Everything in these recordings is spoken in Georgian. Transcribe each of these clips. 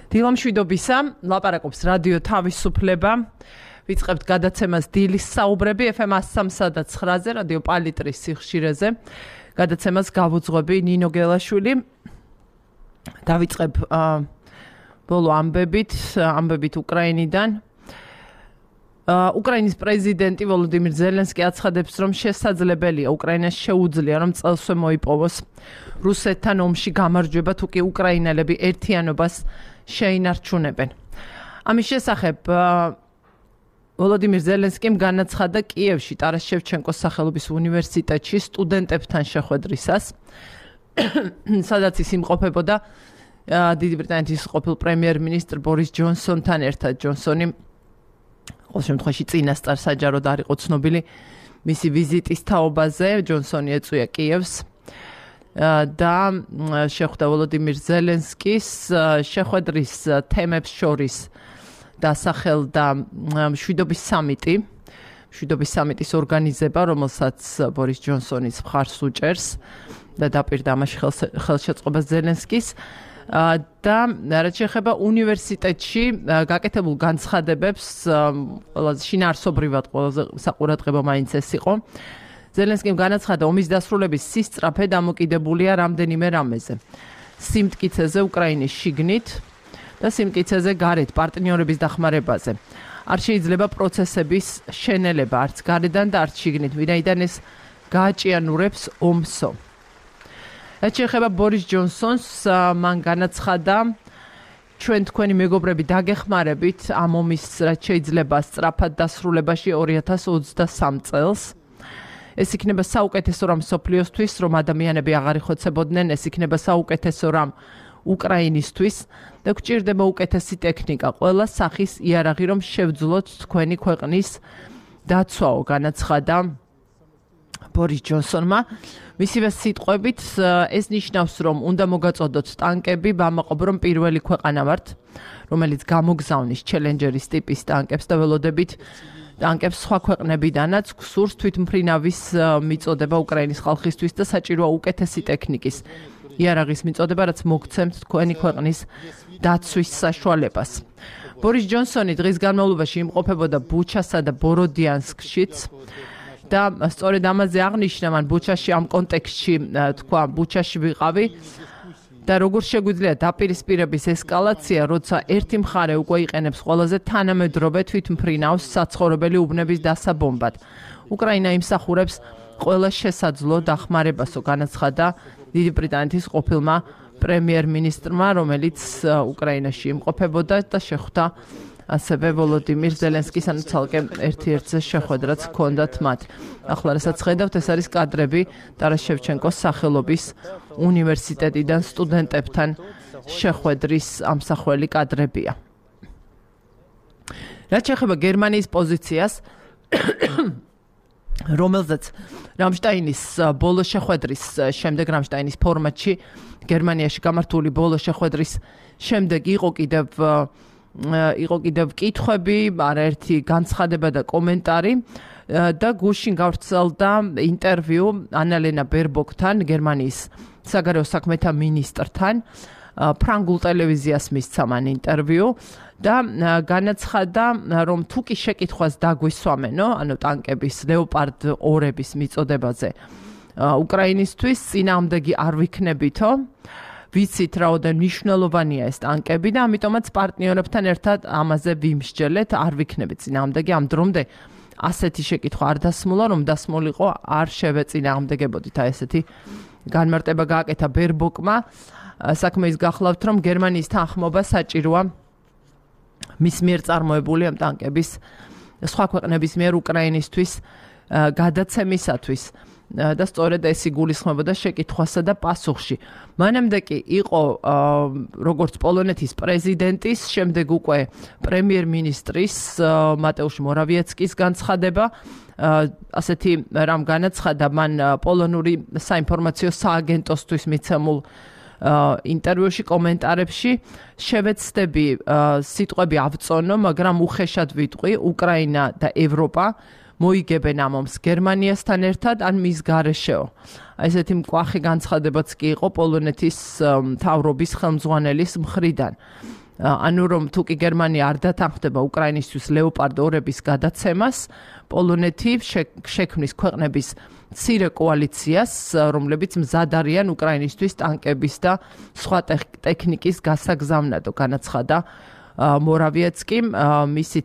დილამშვიდობისა, ლაპარაკობს რადიო თავისუფლება. ვიწყებთ გადაცემას დილის საუბრები FM 103.9-ზე, რადიო პალიტრის სიხშირეზე. გადაცემას გავუძღვები ნინო გელაშვილი. დავიწყებ ბოლო ამბებით უკრაინიდან. უკრაინის პრეზიდენტი ვოლოდიმირ ზელენსკი აცხადებს, რომ შესაძლებელია უკრაინას შეუძლია, რომ წელსვე მოიპოვოს რუსეთთან ომში გამარჯვება, თუ კი უკრაინელები ერთიანობას შეინარჩუნებენ. ამის შესახებ ვოლოდიმირ ზელენსკიმ განაცხადა კიევში ტარას შევჩენკოს სახელობის უნივერსიტეტში სტუდენტებთან შეხვედრისას, სადაც ის იმყოფებოდა დიდი ბრიტანეთის ყოფილ პრემიერ-მინისტრ ბორის ჯონსონთან ერთად. ჯონსონი ყოველ შემთხვევაში წინასწარ საჯაროდ არ იყო ცნობილი მისი ვიზიტის თაობაზე. ჯონსონი ეწვია კიევს და შეხვდა ვოლოდიმირ ზელენსკის. შეხვედრის თემებს შორის დასახელდა მშვიდობის სამიტი. მშვიდობის სამიტის ორგანიზება, რომელსაც ბორის ჯონსონის მხარს უჭერს და დაპირდა ამაში ხელშეწყობა ზელენსკის. და რაც შეეხება უნივერსიტეტში გაკეთებულ განცხადებებს, ყველაზე შინაარსობრივად ყველაზე საყურადღებო მაინც ეს იყო. ზელენსკიმ განაცხადა, ომის დასრულების სისწრაფე დამოკიდებულია რამდენიმე რამეზე. სიმტკიცეზე უკრაინის შიგნით და სიმტკიცეზე გარეთ პარტნიორების დახმარებაზე. არ შეიძლება პროცესების შენელება არც გარედან და არც შიგნით, ვინაიდან ეს გააჭიანურებს ომსო. რაც შეეხება ბორის ჯონსონს, მან განაცხადა, ჩვენ თქვენი მეგობრები დაგეხმარებით ამ ომის რაც შეიძლება სწრაფად დასრულებაში 2023 წელს. ეს იქნება საუკეთესო რამ მსოფლიოსთვის, რომ ადამიანები აღარ იხოცებოდნენ, ეს იქნება საუკეთესო რამ უკრაინისთვის და გვჭირდება უკეთესი ტექნიკა, ყველა სახის იარაღი, რომ შევძლოთ თქვენი ქვეყნის დაცვაო, განაცხადა ბორის ჯონსონმა. მისივე სიტყვებით, ეს ნიშნავს, რომ უნდა მოგაწოდოთ ტანკები, ვამაყობ, რომ პირველი ქვეყანა ვართ, რომელიც გამოგზავნის ჩელენჯერის ტიპის ტანკებს და ველოდებით ტანკებს სხვა ქვეყნებიდანაც გსურს თვითმფრინავის მიწოდება უკრაინის ხალხისთვის და საჭიროა უკეთესი ტექნიკის იარაღის მიწოდება, რაც მოგცემთ თქვენი ქვეყნის დაცვის საშუალებას. ბორის ჯონსონი დღის განმავლობაში იმყოფებოდა ბუჩასა და ბოროდიანსკშიც და სწორედ ამაზე აღნიშნა, მან ბუჩაში ამ კონტექსტში თქვა, ბუჩაში ვიყავი და როგორ შეგვიძლია დაპირისპირების ესკალაცია, როცა ერთი მხარე უკვე იყენებს ყველაზე თანამედროვე თვითმფრინავს საცხოვრებელი უბნების დასაბომბად. უკრაინა იმსახურებს ყველა შესაძლო დახმარებასო, განაცხადა დიდი ბრიტანეთის ყოფილმა პრემიერ-მინისტრმა, რომელიც უკრაინაში იმყოფებოდა და შეხვდა ასევე ვოლოდიმირ ზელენსკის, ანუ ცალკე ერთ-ერთზე შეხვედრაც ჰქონდათ მათ. ახლა რასაც ხედავთ, ეს არის კადრები ტარას შევჩენკოს სახელობის უნივერსიტეტიდან სტუდენტებთან შეხვედრის ამსახველი კადრებია. რაც შეეხება გერმანიის პოზიციას, რომელზეც რამშტაინის ბოლო შეხვედრის შემდეგ, რამშტაინის ფორმატში გერმანიაში გამართული ბოლო შეხვედრის შემდეგ იყო კიდევ კითხვები, არაერთი განცხადება და კომენტარი და გუშინ გავრცელდა ინტერვიუ ანალენა ბერბოკთან, გერმანიის საგარეო საქმეთა მინისტრთან. ფრანგულ ტელევიზიას მისცა მან ინტერვიუ და განაცხადა, რომ თუ კი შეკითხვას დაგვისვამენო, ანუ ტანკების ლეოპარდ 2-ების მიწოდებაზე უკრაინისთვის, წინააღმდეგი არ ვიქნებითო. ვიცით რაოდენ მნიშვნელოვანია ეს ტანკები და ამიტომაც პარტნიორებთან ერთად ამაზე ვიმსჯელეთ, არ ვიქნებით წინააღმდეგი. ამ დრომდე ასეთი შეკითხვა არ დასმულა, რომ დასმულიყო არ შევეწინააღმდეგებოდით. ესეთი განმარტება გააკეთა ბერბოკმა. საქმე ის გახლავთ, რომ გერმანიის თანხმობა საჭიროა მის მიერ წარმოებული ამ ტანკების სხვა ქვეყნების მიერ უკრაინისთვის გადაცემისათვის. და სწორედ ეს იგულისხმებოდა შეკითხვასა და პასუხში. მანამდე კი იყო როგორც პოლონეთის პრეზიდენტის, შემდეგ უკვე პრემიერ-მინისტრის მატეუშ მორავიეცკის განცხადება. ასეთი რამ განაცხადა მან პოლონური საინფორმაციო სააგენტოსთვის მიცემულ ინტერვიუში, კომენტარებში. შევეცდები სიტყვები ავწონო, მაგრამ უხეშად ვიტყვი, უკრაინა და ევროპა მოიგებენ ამ ომს გერმანიასთან ერთად ან მის გარეშეო. ესეთი მკვახე განცხადებაც კი იყო პოლონეთის მთავრობის ხელმძღვანელის მხრიდან. ანუ რომ თუ კი გერმანია არ დათანხმდება უკრაინისთვის ლეოპარდ 2-ების გადაცემას, პოლონეთი შექმნის ქვეყნების მცირე კოალიციას, რომლებიც მზად არიან უკრაინისთვის ტანკების და სხვა ტექნიკის გასაგზავნადო, განაცხადა მორავიეცკიმ. მისი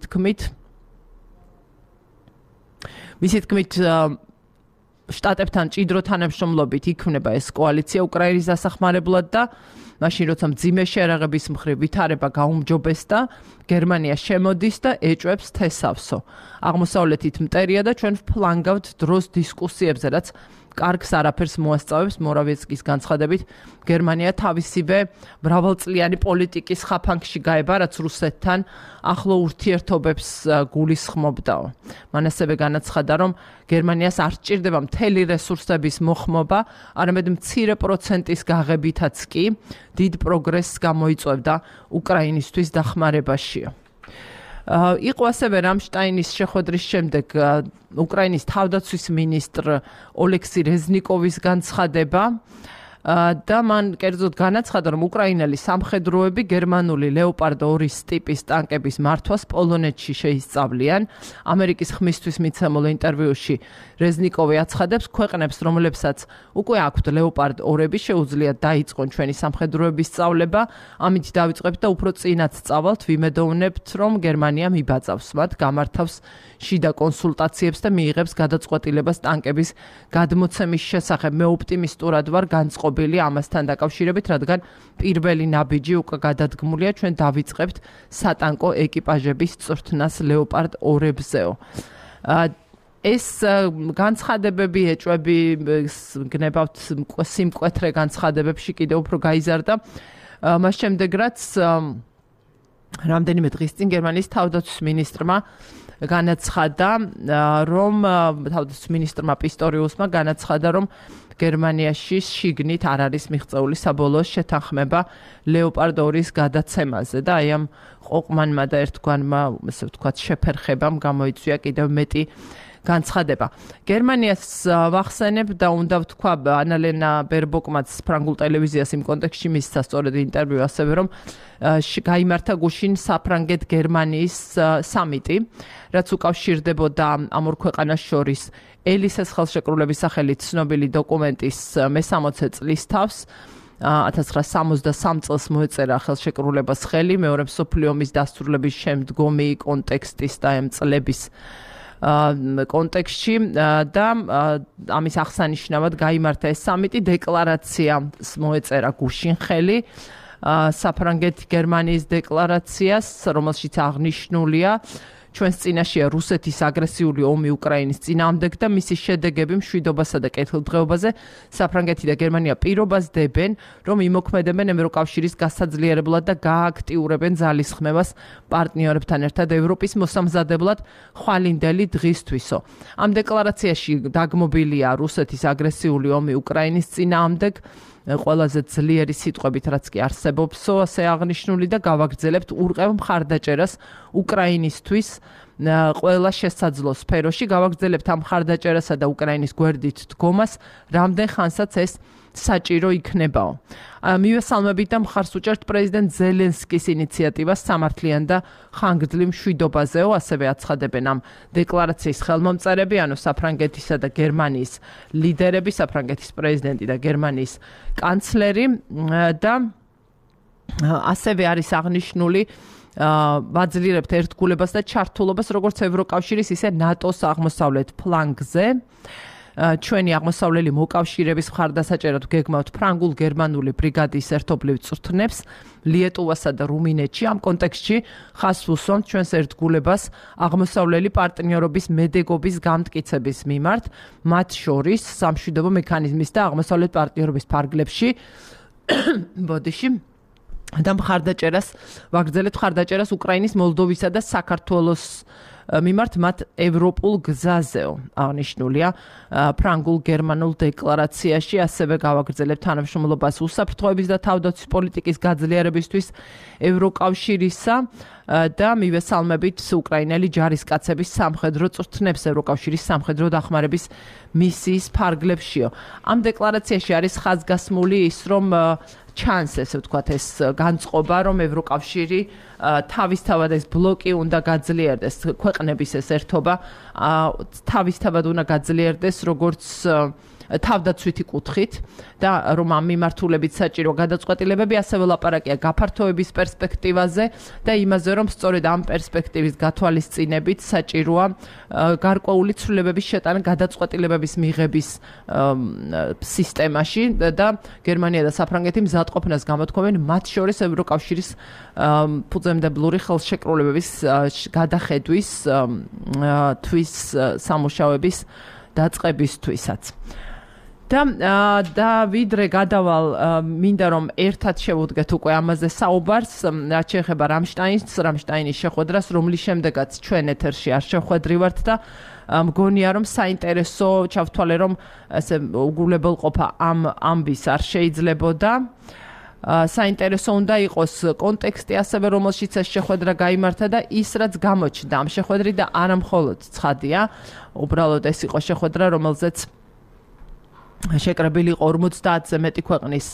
თქმით შტატებთან ჭიდრო თანამშრომლობით იქმნება ეს კოალიცია უკრაინის დასახმარებლად და მაშინ როცა მძიმე შეერაღების მხრივ ვითარება გაუმჯობესდა, გერმანია შემოდის და ეჭვებს თესავსო. აღმოსავლეთით მტერია და ჩვენ ვფლანგავთ დროს დისკუსიებზე, რაც კარგს არაფერს მოასწავებს. მორავიეცკის განცხადებით, გერმანია თავისივე მრავალწლიანი პოლიტიკის ხაფანგში გაება, რაც რუსეთთან ახლო ურთიერთობებს გულისხმობდაო. მან ასევე განაცხადა, რომ გერმანიას არ სჭირდება მთელი რესურსების მოხმობა, არამედ მცირე პროცენტის გაღებითაც კი დიდ პროგრესს გამოიწვევდა უკრაინისთვის დახმარებაშიო. იყო ასევე რამშტაინის შეხვედრის შემდეგ უკრაინის თავდაცვის მინისტრ ოლექსი რეზნიკოვის განცხადება და მან კერძოდ განაცხადა, რომ უკრაინელი სამხედროები გერმანული ლეოპარდ 2-ის ტიპის ტანკების მართვას პოლონეთში შეისწავლიან. ამერიკის ხმისთვის მიცემულ ინტერვიუში რეზნიკოვი აცხადებს, ქვეყნებს, რომლებსაც უკვე აქვთ ლეოპარდ 2-ები, შეუძლიათ დაიწყონ ჩვენი სამხედროების სწავლება. ამით დავიწყებთ და უფრო წინაც სწავლთ, ვიმედოვნებთ, რომ გერმანია მიბაძავს მათ, გამართავს შიდა კონსულტაციებს და მიიღებს გადაწყვეტილებას ტანკების გადმოცემის შესახებ. მე ოპტიმისტურად ვარ განწყობილი ამასთან დაკავშირებით, რადგან პირველი ნაბიჯი უკვე გადადგმულია, ჩვენ დავიწყებთ სატანკო ეკიპაჟების წვრთნას ლეოპარდ 2-ებზეო. ეს განცხადებები, ეჭვები გნებავთ სიმკვეთრე განცხადებებში კიდევ უფრო გაიზარდა. მას შემდეგ რაც რამდენიმე დღის წინ გერმანიის თავდაცვის მინისტრმა განაცხადა, რომ თავდაცვის მინისტრმა პისტორიუსმა განაცხადა, რომ გერმანიაში შიგნით არ არის მიღწეული საბოლოო შეთანხმება ლეოპარდ 2-ის გადაცემაზე და აი ამ ყოყმანმა და ერთგვარმა, ესე ვთქვათ, შეფერხებამ გამოიწვია კიდევ მეტი განცხადება. გერმანიას ვახსენებ და უნდა ვთქვა ანალენა ბერბოკმაც ფრანგულ ტელევიზიას იმ კონტექსტში მისცა სწორედ ინტერვიუ ასევე, რომ გაიმართა გუშინ საფრანგეთ-გერმანიის სამიტი, რაც უკავშირდებოდა ამ ორ ქვეყანას შორის ელისეს ხელშეკრულების სახელით ცნობილი დოკუმენტის მე-60 წლის თავს. 1963 წელს მოეწერა ხელშეკრულებას ხელი მეორე მსოფლიო ომის დასრულების შემდგომი კონტექსტის და ამ წლების კონტექსტში და ამის აღსანიშნავად გაიმართა ეს სამიტი, დეკლარაციას მოეწერა გუშინ ხელი საფრანგეთ-გერმანიის დეკლარაციას, რომელშიც აღნიშნულია ჩვენს წინაშეა რუსეთის აგრესიული ომი უკრაინის წინააღმდეგ და მისი შედეგები მშვიდობასა და კეთილდღეობაზე. საფრანგეთი და გერმანია პირობას დებენ, რომ იმოქმედებენ ევროკავშირის გასაძლიერებლად და გააქტიურებენ ძალისხმევას პარტნიორებთან ერთად ევროპის მოსამზადებლად ხვალინდელი დღისთვისო. ამ დეკლარაციაში დაგმობილია რუსეთის აგრესიული ომი უკრაინის წინააღმდეგ, ყველაზე ძლიერი სიტყვებით, რაც კი არსებობსო, ასე აღნიშნული და გავაგრძელებთ ურყევ მხარდაჭერას უკრაინისთვის ყველა შესაძლო სფეროში, გავაგრძელებთ ამ მხარდაჭერასა და უკრაინის გვერდით დგომას, რამდენ ხანსაც ეს საჭირო იქნებაო. მივესალმებით და მხარს უჭერთ პრეზიდენტ ზელენსკის ინიციატივას სამართლიან და ხანგრძლივ მშვიდობაზეო, ასევე აცხადებენ ამ დეკლარაციის ხელმომწერები, ანუ საფრანგეთისა და გერმანიის ლიდერები, საფრანგეთის პრეზიდენტი და გერმანიის კანცლერი და ასევე არის აღნიშნული ვაძლიერებთ ერთგულებას და ჩართულობას როგორც ევროკავშირის, ისე ნატოს აღმოსავლეთ ფლანგზე. ჩვენი აღმოსავლელი მოკავშირეების მხარდასაჭერად გეგმავთ ფრანგულ-გერმანული ბრიგადის ერთობლივ წვრთნებს ლიეტუვასა და რუმინეთში. ამ კონტექსტში ხაზს უსვამთ ჩვენს ერთგულებას აღმოსავლელი პარტნიორობის მედეგობის გამტკიცების მიმართ, მათ შორის სამშვიდობო მექანიზმის და აღმოსავლეთ პარტნიორობის ფარგლებში ბოდიში და მხარდაჭერას ვაგრძელებთ მხარდაჭერას უკრაინის, მოლდოვისა და საქართველოს მიმართ მათ ევროპულ გზაზეო აღნიშნულია ფრანგულ გერმანულ დეკლარაციაში ასევე გავაგრძელებთ თანამშრომლობას უსაფრთხოების და თავდაცვის პოლიტიკის გაძლიერებისთვის ევროკავშირისა და მივესალმებით უკრაინელი ჯარისკაცების სამხედრო წვრთნებს ევროკავშირის სამხედრო დახმარების მისიის ფარგლებშიო. ამ დეკლარაციაში არის ხაზგასმული ის, რომ ჩანს ესე ვთქვათ ეს განწყობა, რომ ევროკავშირი თავისთავად ეს ბლოკი უნდა გაძლიერდეს, ქვეყნების ეს ერთობა თავისთავად უნდა გაძლიერდეს, როგორც თავდაცვითი კუთხით და რომ ამ მიმართულებით საჭირო გადაწყვეტილებები ასევე ლაპარაკია გაფართოების პერსპექტივაზე და იმაზე, რომ სწორედ ამ პერსპექტივის გათვალისწინებით საჭიროა გარკვეული ცვლილებების შეტანა გადაწყვეტილებების მიღების სისტემაში და გერმანია და საფრანგეთი მზადყოფნას გამოთქვამენ მათ შორის ევროკავშირის ფუძემდებლური ხელშეკრულებების გადახედვის თვის სამუშაოების დაწყებისთვისაც. და ვიდრე გადავალ მინდა რომ ერთად შევუდგეთ უკვე ამაზე საუბარს რაც შეეხება რამშტაინის შეხვედრას რომლის შემდეგაც ჩვენ ეთერში არ შევხვედრივართ და მგონია რომ საინტერესო ჩავთვალე რომ ესე უგულებელყოფა ამ ამბის არ შეიძლებოდა საინტერესო უნდა იყოს კონტექსტი ასევე რომელშიც ეს შეხვედრა გაიმართა და ის რაც გამოჩნდა ამ შეხვედრით და არა მხოლოდ ცხადია უბრალოდ ეს იყო შეხვედრა რომელზეც შეკრებილი იყო 50-ზე მეტი ქვეყნის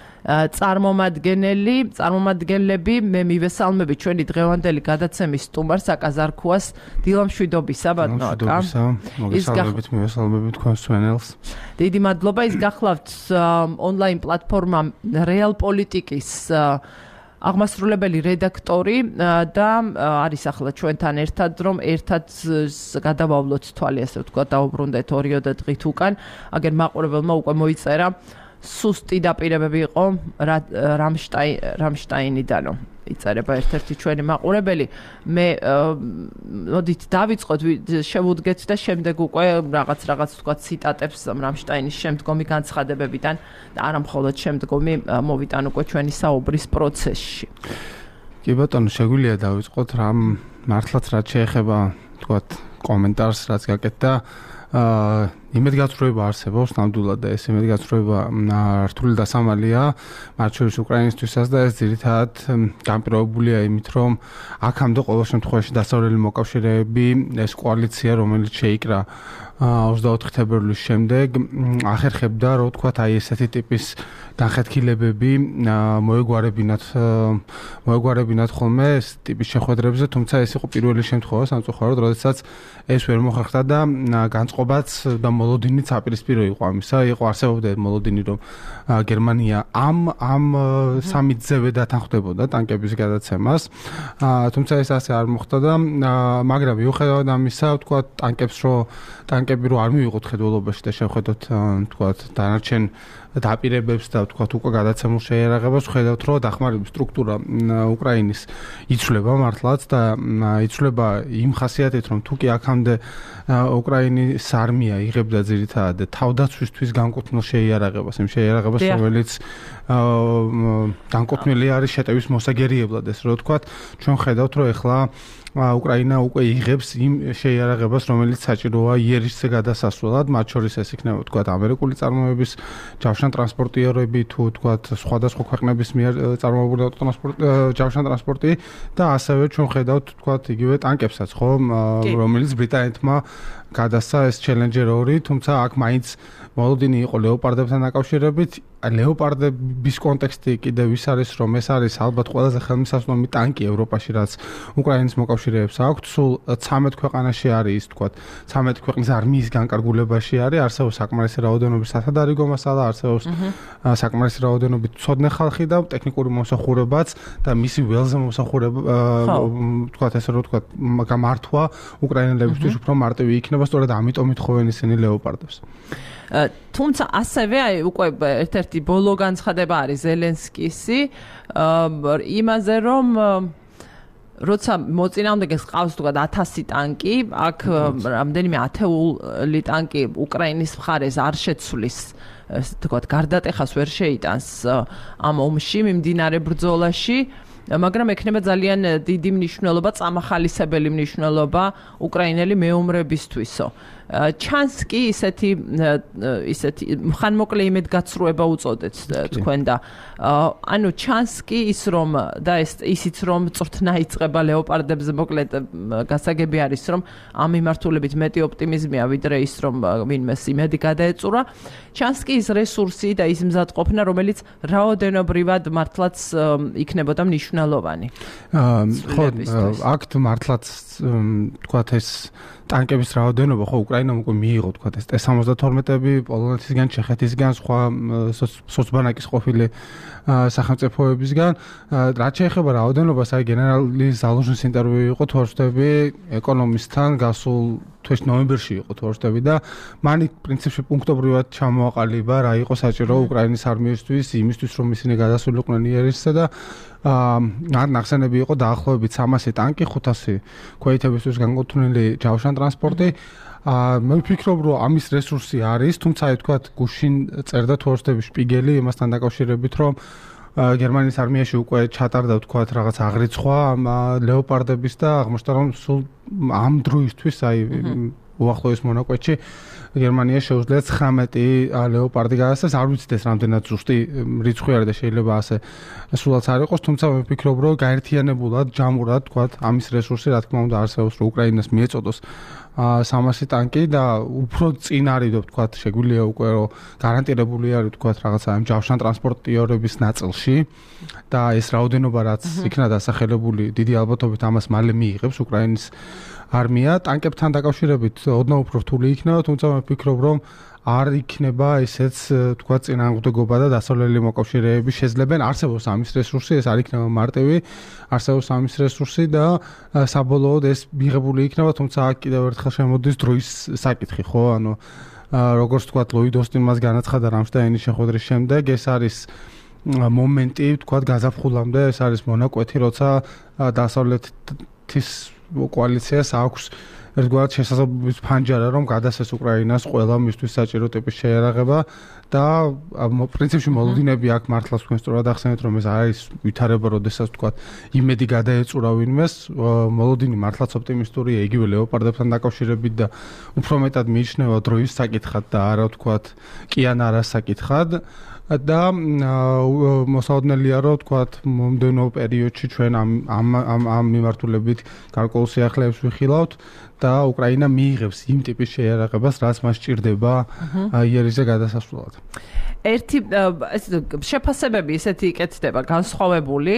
წარმომადგენლები მე მივესალმები ჩვენი დღევანდელი გადაცემის სტუმარს აკაზარქუას დილამშვიდობისა ბატონო აკა მოგესალმებით მივესალმებით თქვენს ჩვენელს დიდი მადლობა ის გახლავთ ონლაინ პლატფორმა რეალ პოლიტიკის აღმასრულებელი რედაქტორი და არის ახლა ჩვენთან ერთად რომ ერთად გადავავლოთ თვალი ასე ვთქვა დაუბრუნდეთ 2 დღით უკან აგერ მაყურებელმა უკვე მოიწერა სუსტი დაპირებები იყო რამშტაინიდანო იწერება ერთ-ერთი ჩვენი მაყურებელი მე მოდით დავიწყოთ შევუდგეთ და შემდეგ უკვე რაღაც ვთქვა ციტატებს რამშტაინის შემდგომი განცხადებებიდან და არა მხოლოდ შემდგომი მოვიტან უკვე ჩვენი საუბრის პროცესში. კი ბატონო, შეგვიძლია დავიწყოთ რამ მართლაც რაც შეეხება ვთქვათ კომენტარს რაც გაკეთდა იმედგაცრუება არსებობს ნამდვილად და ეს იმედგაცრუება რთული დასამალია მათ შორის უკრაინისთვისაც და ეს ძირითადად განპირობებულია იმით რომ აქამდე ყოველ შემთხვევაში დასავლელი მოკავშირეები ეს კოალიცია რომელიც შეიკრა 24 თებერვლის შემდეგ ახერხებდა რომ ვთქვათ აი ესეთი ტიპის განხეთქილებები მოეგვარებინათ ხოლმე ეს ტიპის შეხვედრებზე თუმცა ეს იყო პირველი შემთხვევა სამწუხაროდ როდესაც ეს ვერ მოხერხდა და განწყობაც და მოლოდინიც აპირისპირო იყო ამისა იყო არსებობდა მოლოდინი რომ გერმანია ამ სამიტზე დათანხმდებოდა ტანკების გადაცემას თუმცა ეს ასე არ მოხდა და მაგრამ მიუხედავად ამისა ვთქვათ ტანკები რო არ მივიღოთ ხედველობაში და შევხედოთ ვთქვათ დანარჩენ დაპირებებს და ვთქვათ უკვე გადაცემულ შეიარაღებას ვხედავთ რომ დახმარების სტრუქტურა უკრაინის იცვლება მართლაც და იცვლება იმ ხასიათით რომ თუკი აქამდე უკრაინის არმია იღებდა ძირითადად თავდაცვისთვის განკუთვნილ შეიარაღებას იმ შეიარაღებას რომელიც განკუთვნილი არის შეტევის მოსაგერიებლად ეს რო ვთქვათ ჩვენ ხედავთ რომ ეხლა უკრაინა უკვე იღებს იმ შეიარაღებას რომელიც საჭიროა იერიშზე გადასასვლელად მათ შორის ეს იქნება ვთქვათ ამერიკული წარმოების ჯავშან ტრანსპორტიორები თუ ვთქვათ სხვადასხვა ქვეყნების მიერ წარმოებული ჯავშან ტრანსპორტი და ასევე ჩვენ ხედავთ ვთქვათ იგივე ტანკებსაც ხო რომელიც ბრიტანეთმა გადასცა ეს ჩელენჯერ 2 თუმცა აქ მაინც მოლოდინი იყო ლეოპარდებთან დაკავშირებით ლეოპარდების კონტექსტი კიდევ ის არის რომ ეს არის ალბათ ყველაზე ხელმისაწვდომი ტანკი ევროპაში რაც უკრაინის მოკავშირეებს აქვს სულ 13 ქვეყანაში არის თქვათ 13 ქვეყნის არმიის განკარგულებაში არის არსებობს საკმარისი რაოდენობის სათადარიგო მასალა არსებობს საკმარისი რაოდენობით ცოდნე ხალხი და ტექნიკური მომსახურებაც და მისი ველზე მომსახურება თქვათ ესე რომ თქვათ გამართვა უკრაინელებისთვის უფრო მარტივი იქნება სწორედ ამიტომ ითხოვენ ისინი ლეოპარდებს თუმცა ასევე აი უკვე ერთ-ერთი ბოლო განცხადება არის ზელენსკისი იმაზე რომ როცა მოწინააღმდეგეს ყავს თქვა 1000 ტანკი აქ რამდენიმე ათეული ტანკი უკრაინის მხარეს არ შეცვლის თქვა გარდატეხას ვერ შეიტანს ამ ომში მიმდინარე ბრძოლაში მაგრამ ექნება ძალიან დიდი მნიშვნელობა, წამახალისებელი მნიშვნელობა უკრაინელი მეომრებისთვისო. ჩანს კი ისეთი ხანმოკლე იმედგაცრუება უწოდეთ თქვენ და ანუ ჩანს კი ის რომ და ისიც რომ წვრთნა იწყება ლეოპარდებზე მოკლედ გასაგები არის რომ ამ მიმართულებით მეტი ოპტიმიზმია ვიდრე ის რომ ვინმეს იმედი გადაეწურა ჩანს კი ის რესურსი და ის მზადყოფნა რომელიც რაოდენობრივად მართლაც იქნებოდა მნიშვნელოვანი ხო აქ მართლაც თქვათ ეს ტანკების რაოდენობა ხო უკრაინამ უკვე მიიღო თქვათ ეს T-72-ები პოლონეთისგან, ჩეხეთისგან, სხვა სოცბანაკის ყოფილი სახელმწიფოებისგან. რაც შეეხება რაოდენობას, აი გენერალი ზალუჟნის ინტერვიუ იყო თორშტები ეკონომისტთან გასულ თვეში ნოემბერში იყო თორშტები და მან პრინციპში პუნქტობრივად ჩამოაყალიბა რა იყო საჭირო უკრაინის არმიისთვის, იმისთვის რომ ისინი გადასულიყვნენ იერიშსა და ნახსენები იყო დაახლოებით 300 ტანკი, 500 ქვეითებისთვის განკუთვნილი ჯავშან ტრანსპორტი. მე ვფიქრობ, რომ ამის რესურსი არის, თუმცა აი თქვათ გუშინ წერდა თორშტები შპიგელი იმასთან დაკავშირებით, რომ გერმანიის არმიაში უკვე ჩატარდა თქვათ რაღაც აღრიცხვა ლეოპარდების და აღმოჩნდა რომ სულ ამ დროისთვის აი უახლოეს მონაკვეთში გერმანია შეუძლია 19 ლეოპარდი გადასცეს, არ ვიცით ეს რამდენად ზუსტი რიცხვი არის და შეიძლება ასე სულაც არ იყოს, თუმცა მე ვფიქრობ, რომ გაერთიანებულად, ჯამურად, თქვათ, ამის რესურსი, რა თქმა უნდა, არსებობს, რომ უკრაინას მიეწოდოს 300 ტანკი და უფრო წინ არის, თქვათ, შეგვიძლია უკვე რომ გარანტირებული არის, თქვათ, რაღაცა ამ ჯავშან ტრანსპორტიორების ნაწილში და ეს რაოდენობა რაც იქნა დასახელებული, დიდი ალბათობით ამას მალე მიიღებს უკრაინის არმია ტანკებთან დაკავშირებით ოდნავ უფრო რთული იქნება, თუმცა მე ვფიქრობ, რომ არ იქნება ესეც თქვა წინააღმდეგობა და დასავლელი მოკავშირეები შეძლებენ არსებობს ამის რესურსი, ეს არ იქნება მარტივი, არსებობს ამის რესურსი და საბოლოოდ ეს მიღებული იქნება, თუმცა აქ კიდევ ერთხელ შემოდის დროის საკითხი, ხო? ანუ როგორც თქვა ლოიდ ოსტინმას განაცხადა რამშტაინის შეხვედრის შემდეგ, ეს არის მომენტი, თქვა გაზაფხულამდე, ეს არის მონაკვეთი, როცა დასავლეთის კოალიციას აქვს ერთგვარად შესაძლებლობის ფანჯარა რომ გადასცეს უკრაინას ყველა მისთვის საჭირო ტიპის შეიარაღება და პრინციპში მოლოდინები აქ მართლაც თქვენ სწორად ახსენეთ რომ ეს არის ვითარება როდესაც თქვა იმედი გადაეწურა ვინმეს მოლოდინი მართლაც ოპტიმისტურია იგივე ლეოპარდებთან დაკავშირებით და უფრო მეტად მიიჩნევა დროის საკითხად და არა თქვა კი ან არა საკითხად და მოსაოდნელია რომ თქვათ მომდენო პერიოდში ჩვენ ამ მიმართულებით გარკვეულ სიახლეებს ვიხილავთ და უკრაინა მიიღებს იმ ტიპის შეიარაღებას რაც მას სჭირდება იერიშზე გადასასვლელად. ერთი შეფასებები ისეთი იკეთდება განსხვავებული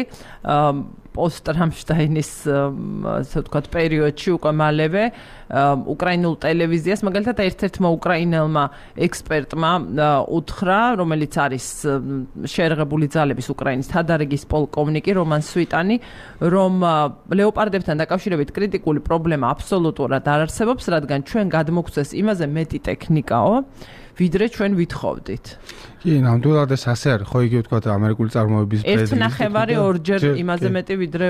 პოსტ-რამშტაინის ასე ვთქვათ პერიოდში უკვე მალევე უკრაინულ ტელევიზიას მაგალითად ერთ-ერთმა უკრაინელმა ექსპერტმა უთხრა რომელიც არის შეერღებული ძალების უკრაინის თადარიგის პოლკოვნიკი რომან სვიტანი რომ ლეოპარდებთან დაკავშირებით კრიტიკული პრობლემა აბსოლუტურად არ არსებობს რადგან ჩვენ გადმოგცეს იმაზე მეტი ტექნიკაო ვიდრე ჩვენ ვითხოვდით. კი, ნამდვილად ეს ასე არის, ხო იგივე თქვა ამერიკული წარმოების პრეზიდენტი. ერთნახევარი ორჯერ იმაზე მეტი ვიდრე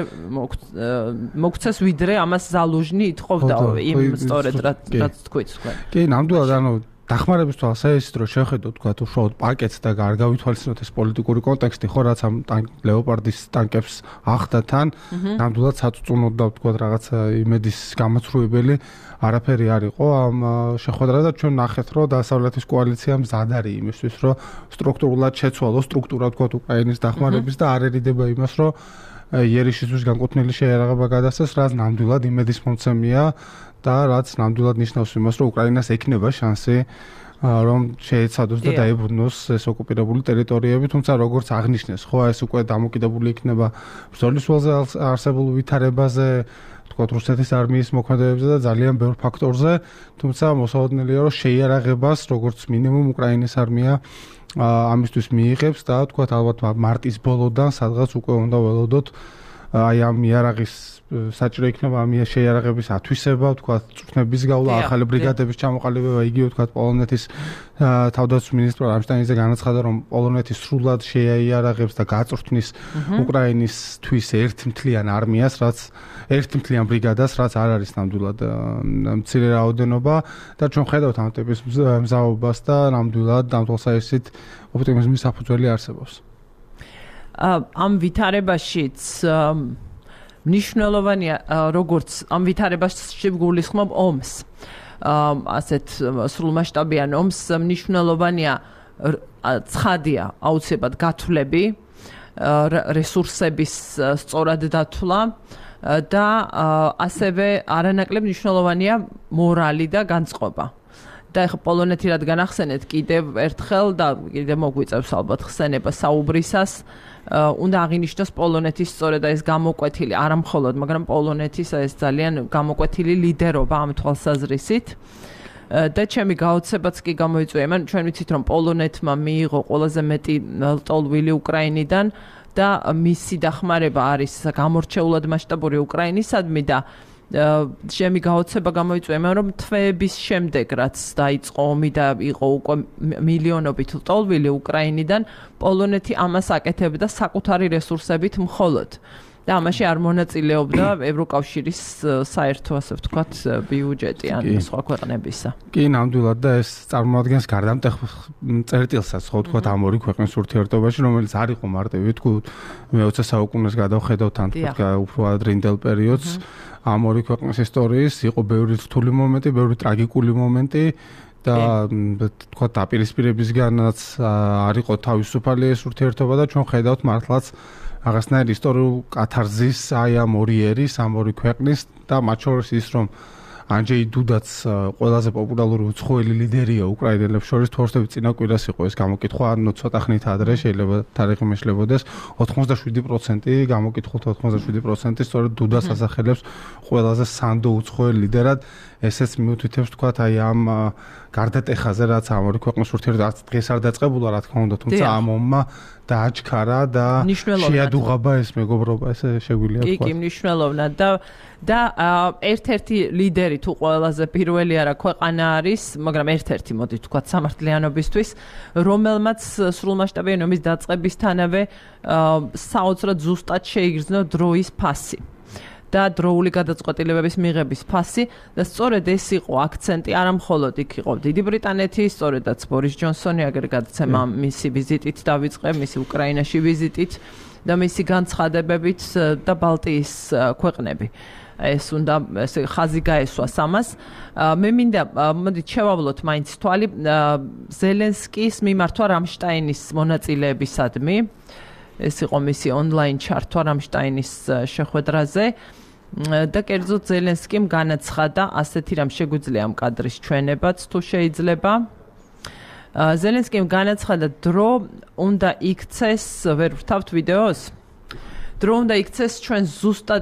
მოგცეს ვიდრე ამას ზალუჟნი ითხოვდაო იმ სწორედ რაც თქვით თქვენ. კი, ნამდვილად ანუ დახმარების თვალსაზრისით რომ შევხედოთ თქვა უშუალოდ პაკეტს და არ გავითვალისწინოთ ეს პოლიტიკური კონტექსტი ხო რაც ამ ლეოპარდის ტანკებს ახდა თან ნამდვილად საწუწუნოდ და თქვა რაღაცა იმედის გამოცრუებელი არაფერი არ იყო ამ შეხვედრა და ჩვენ ნახეთ რომ დასავლეთის კოალიცია მზად არის იმისთვის რომ სტრუქტურულად შეცვალოს სტრუქტურა თქვა უკრაინის დახმარების და არ ერიდება იმას რომ იერიშისთვის განკუთვნილი შეიარაღება გადასცეს რაც ნამდვილად იმედის მომცემია და რაც ნამდვილად ნიშნავს იმას რომ უკრაინას ექნება შანსი რომ შეეცადოს და დაებრუნოს ეს ოკუპირებული ტერიტორიები, თუმცა როგორც აღნიშნეს, ხო, ეს უკვე დამოკიდებული იქნება ბრძოლის ველზე არსებულ ვითარებაზე, თქვათ რუსეთის არმიის მოქმედებებზე და ძალიან ბევრ ფაქტორზე, თუმცა მოსაოდნელია რომ შეიარაღებას როგორც მინიმუმ უკრაინის არმია ამისთვის მიიღებს და თქვათ ალბათ მარტის ბოლოდან სადღაც უკვე უნდა ველოდოთ აი ამ იარაღის საჭირო იქნება ამ შეიარაღების ათვისება, თქვა წვრთნების გავლა, ახალი ბრიგადების ჩამოყალიბება, იგივე თქვა პოლონეთის თავდაცვის მინისტრმა რამშტაინზე განაცხადა, რომ პოლონეთი სრულად შეიარაღებს და გაწვრთნის უკრაინისთვის ერთმთლიან არმიას, რაც ერთმთლიან ბრიგადას, რაც არ არის ნამდვილად მცირე რაოდენობა და ჩვენ ხედავთ ამ ტიპის მზაობას და ნამდვილად ამ თვალსაზრისით ოპტიმიზმის საფუძველი არსებობს. ამ ვითარებაშიც მნიშვნელოვანია როგორც ამ ვითარებაში გულისხმობ ომს. ასეთ სრულმასშტაბიან ომს მნიშვნელოვანია ცხადია აუცილებლად გათვლები, რესურსების სწორად დათვლა და ასევე არანაკლებ მნიშვნელოვანია მორალი და განწყობა. და ეხლა პოლონეთი რადგან ახსენეთ კიდევ ერთხელ და კიდევ მოგვიწევს ალბათ ხსენება საუბრისას უნდა აღინიშნოს პოლონეთის სწორედ ეს გამოკვეთილი არა მხოლოდ მაგრამ პოლონეთის ეს ძალიან გამოკვეთილი ლიდერობა ამ თვალსაზრისით და ჩემი გაოცებაც კი გამოიწვია მან ჩვენ ვიცით რომ პოლონეთმა მიიღო ყველაზე მეტი ლტოლვილი უკრაინიდან და მისი დახმარება არის გამორჩეულად მასშტაბური უკრაინისადმი და ჩემი გაოცება გამოიწვია რომ თვეების შემდეგ რაც დაიწყო ომი და იყო უკვე მილიონობით ლტოლვილი უკრაინიდან პოლონეთი ამას აკეთებდა საკუთარი რესურსებით მხოლოდ და ამაში არ მონაწილეობდა ევროკავშირის საერთო ასე ვთქვათ ბიუჯეტი ან სხვა ქვეყნებისა. კი, ნამდვილად და ეს წარმოადგენს გარდამტეხ წერტილსაც ხო ვთქვათ ამ ორი ქვეყნის ურთიერთობაში, რომელიც არ იყო მარტივი თქო მე-20 საუკუნეს გადავხედავთ ან თქო უფრო ადრინდელ პერიოდს ამ ორი ქვეყნის ისტორიის იყო ბევრი რთული მომენტი, ბევრი ტრაგიკული მომენტი და თქო დაპირისპირებისგანაც არ იყო თავისუფალი ეს ურთიერთობა და ჩვენ ხედავთ მართლაც აღასნაირ ისტორიულ კათარზის აი ამ ორი ერის, ამ ორი ქვეყნის და მათ შორის ის რომ ანჯეი დუდაც ყველაზე პოპულარული უცხოელი ლიდერია უკრაინელებს შორის თორსები წინა კვირას იყო ეს გამოკითხვა, ანუ ცოტა ხნით ადრე შეიძლება თარიღი მეშლებოდეს 87% გამოკითხულთ 87% სწორედ დუდას ასახელებს ყველაზე სანდო უცხოელ ლიდერად ესეც მიუთითებს თქვათ აი ამ გარდატეხაზე რაც ამ ორი ქვეყნის ურთიერთობაც დღეს არ დაწყებულა რა თქმა უნდა თუმცა ამ ომმა დააჩქარა და შეადუღაბა ეს მეგობრობა ესე შეგვიძლია თქვა. კი, მნიშვნელოვნად და ერთ-ერთი ლიდერი თუ ყველაზე პირველი არა ქვეყანა არის, მაგრამ ერთ-ერთი მოდი თქვათ სამართლიანობისთვის, რომელმაც სრულმასშტაბიანი ომის დაწყებისთანავე საოცრად ზუსტად შეიგრძნო დროის ფასი. და დროული გადაწყვეტილებების მიღების ფასი და სწორედ ეს იყო აქცენტი არა მხოლოდ იქ იყო დიდი ბრიტანეთი, სწორედაც ბორის ჯონსონი აგრეგატცემა მისი ვიზიტით დავიწყე, მისი უკრაინაში ვიზიტით და მისი განცხადებებით და ბალტიის ქვეყნები. ეს უნდა ესე ხაზი გაესვას ამას. მე მინდა მოდით შევავლოთ მაინც თვალი ზელენსკის მიმართვა რამშტაინის მონაწილეებისადმი. ეს იყო მისი ონლაინ ჩართვა რამშტაინის შეხვედრაზე და კერძოდ ზელენსკიმ განაცხადა ასეთი რამ შეგვიძლია ამ კადრის ჩვენებაც თუ შეიძლება. ზელენსკიმ განაცხადა დრო უნდა იქცეს ვერ ვთავთ ვიდეოს დრო უნდა იქცეს ჩვენ ზუსტად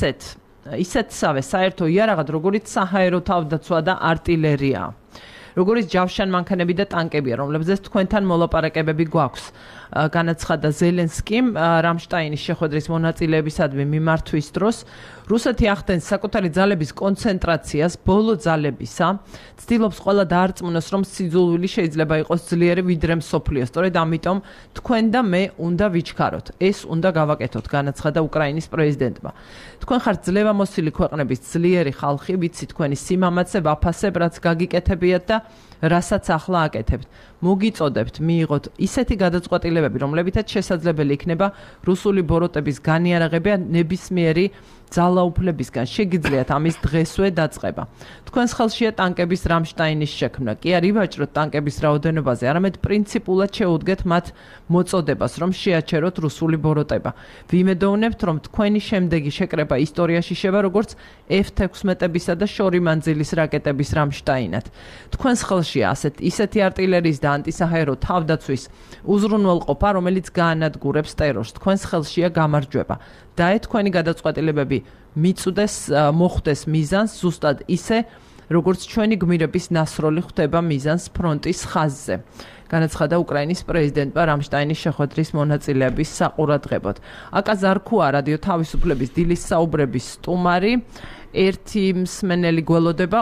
ისეთსავე საერთო იარაღად როგორიც საჰაერო თავდაცვა და артиლერია როგორც ჯავშან მანქანები და ტანკებია რომლებზეც თქვენთან მოლაპარაკებები გვაქვს განაცხადა ზელენსკიმ რამშტაინის შეხვედრის მონაწილეებისადმი მიმართვის დროს რუსეთი ახდენს საკუთარი ძალების კონცენტრაციას ბოლო ძალებისა ცდილობს ყველა დაარწმუნოს რომ სიძულვილი შეიძლება იყოს ძლიერი ვიდრე მსოფლიო სწორედ ამიტომ თქვენ და მე უნდა ვიჩქაროთ ეს უნდა გავაკეთოთ განაცხადა უკრაინის პრეზიდენტმა თქვენ ხართ ძლევამოსილი ქვეყნების ძლიერი ხალხი ვიცი თქვენი სიმამაცე ვაფასებ რაც გაგიკეთებიათ და რასაც ახლა აკეთებთ მოგიწოდებთ მიიღოთ ისეთი გადაწყვეტილებები რომლებითაც შესაძლებელი იქნება რუსული ბოროტების განიარაღება ნებისმიერი ძალაუფლებისგან შეგიძლიათ ამის დღესვე დაწყება თქვენს ხელშია ტანკების რამშტაინის შექმნა კი არ ივაჭროთ ტანკების რაოდენობაზე არამედ პრინციპულად შეუდგეთ მათ მოწოდებას რომ შეაჩეროთ რუსული ბოროტება ვიმედოვნებთ რომ თქვენი შემდეგი შეკრება ისტორიაში შევა როგორც F-16-ებისა და შორი მანძილის რაკეტების რამშტაინად თქვენს ხელშია ისეთი артиლერიის და ანტისაჰაერო თავდაცვის უზრუნველყოფა რომელიც გაანადგურებს ტერორს თქვენს ხელშია გამარჯვება და თქვენი გადაწყვეტილებები მიწვდეს მოხდეს მიზანს ზუსტად ისე როგორც ჩვენი გმირების ნასროლი ხვდება მიზანს ფრონტის ხაზზე განაცხადა უკრაინის პრეზიდენტმა რამშტაინის შეხვედრის მონაწილეების საყურადღებოდ აკაზარქუა რადიო თავისუფლების დილის საუბრების სტუმარი ერთი მსმენელი გველოდება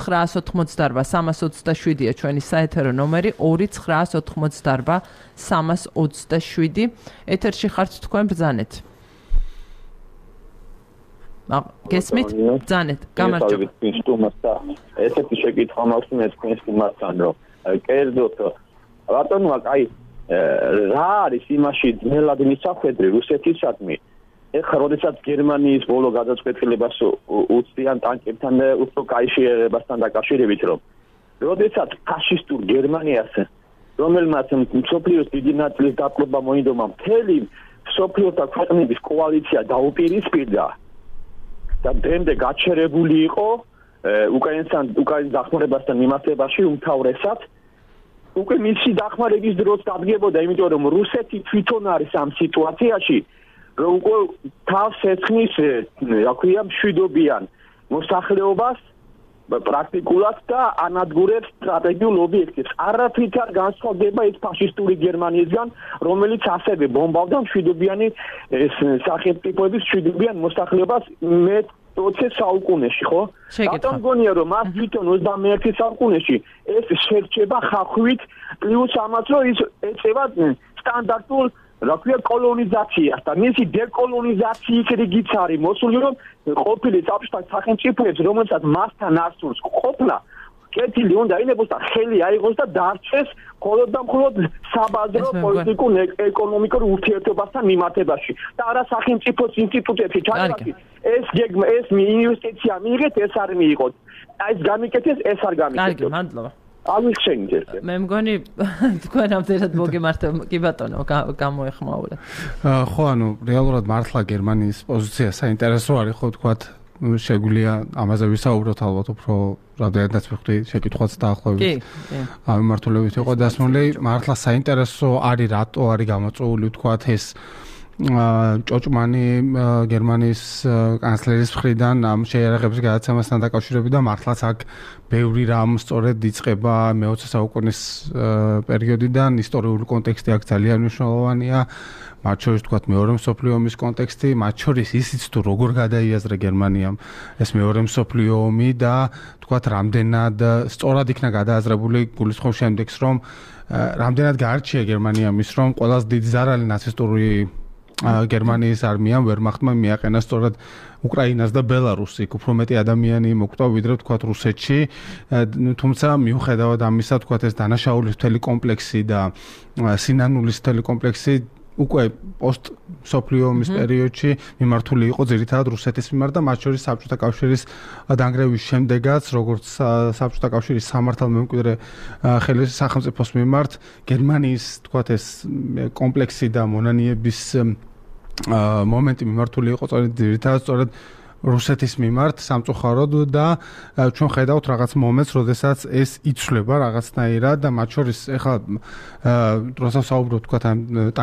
2988-327-ია ჩვენი საეთერო ნომერი 2988-327 ეთერში ხართ თქვენ ბრძანეთ გესმით? ბრძანეთ, გამარჯობა. ესეთი შეკითხვა მაქვს მე თქვენ სტუმართან რომ კერძოდ ბატონმა კაი რა არის იმაში ძნელად მისახვედრი რუსეთისადმი ეხლა როდესაც გერმანიის ბოლო გადაწყვეტილებას უწევენ ტანკებთან და უფრო კაი შეერებასთან დაკავშირებით რომ როდესაც ფაშისტურ გერმანიას რომელმაც მსოფლიოს დიდი ნაწილის დაპყრობა მოინდომა მთელი მსოფლიოთა ქვეყნების კოალიცია დაუპირისპირდა და დღემდე გაჩერებული იყო უკრაინის დახმარებასთან მიმართებაში უმთავრესად უკვე მისი დახმარების დროც დადგებოდა იმიტომ რომ რუსეთი თვითონ არის ამ სიტუაციაში რომ უკვე თავს ეცხნის რა ქვია მშვიდობიან მოსახლეობას პრაქტიკულად და ანადგურებს სტრატეგიულ ობიექტებს. არაფრით არ განსხვავდება ეს ფაშისტური გერმანიისგან, რომელიც ასევე ბომბავდა მშვიდობიანი სახელმწიფოების მშვიდობიან მოსახლეობას მე-20 საუკუნეში, ხო? რატომ გონია რომ მას თვითონ 21 საუკუნეში ეს შერჩება ხახვით პლუს ამას რომ ის ეწევა სტანდარტულ რა ქვია კოლონიზაციას და მისი დეკოლონიზაციის რიგიც არის მოსული რომ ყოფილი საბჭოთა სახელმწიფოებს რომელსაც მასთან არ სურს ყოფნა კეთილი უნდა ინებოს და ხელი აიღოს და დარჩეს მხოლოდ და მხოლოდ საბაზრო პოლიტიკურ ეკონომიკურ ურთიერთობასთან მიმართებაში და არა სახელმწიფოს ინსტიტუტებში ჩაგვაკეთე ეს გეგმა ეს ინვესტიცია მიიღეთ ეს არ მიიღოთ ეს გამიკეთეს ეს არ გამიკეთეს კარგი მადლობა მე მგონი თქვენ ამდენად მოგემართა კი ბატონო გამოეხმაურეთ ხო ანუ რეალურად მართლა გერმანიის პოზიცია საინტერესო არის ხო თქვათ შეგვიძლია ამაზე ვისაუბროთ ალბათ უფრო რამდენადაც ვხვდი შეკითხვაც დაახლოებით ამ მიმართულებით იყო დასმული მართლა საინტერესო არის რატო არის გამოწვეული თქვათ ეს ჭოჭმანი გერმანიის კანცლერის მხრიდან ამ შეიარაღების გადაცემასთან დაკავშირებით და მართლაც აქ ბევრი რამ სწორედ იწყება მე-20 საუკუნის პერიოდიდან ისტორიული კონტექსტი აქ ძალიან მნიშვნელოვანია მათ შორის თქვათ მეორე მსოფლიო ომის კონტექსტი მათ შორის ისიც თუ როგორ გადაიაზრა გერმანიამ ეს მეორე მსოფლიო ომი და თქვათ რამდენად სწორად იქნა გადააზრებული გულისხმობს შემდეგს რომ რამდენად გაარჩია გერმანიამ ის რომ ყველაზე დიდი ზარალი ნაცისტური გერმანიის არმიამ ვერმახტმა მიაყენა სწორად უკრაინას და ბელარუსს იქ უფრო მეტი ადამიანი მოკვდა ვიდრე თქვათ რუსეთში თუმცა მიუხედავად ამისა თქვათ ეს დანაშაულის მთელი კომპლექსი და სინანულის მთელი კომპლექსი უკვე პოსტ სოფლიო ომის პერიოდში მიმართული იყო ძირითადად რუსეთის მიმართ და მათ შორის საბჭოთა კავშირის დანგრევის შემდეგაც როგორც საბჭოთა კავშირის სამართალმემკვიდრე სახელმწიფოს მიმართ გერმანიის თქვათ ეს კომპლექსი და მონანიების მომენტი მიმართული იყო ძირითადად რუსეთის მიმართ სამწუხაროდ და ჩვენ ხედავთ რაღაც მომენტს, როდესაც ეს იცვლება რაღაცნაირად და მათ შორის ეხლა როცა საუბრობთ თქვათ ამ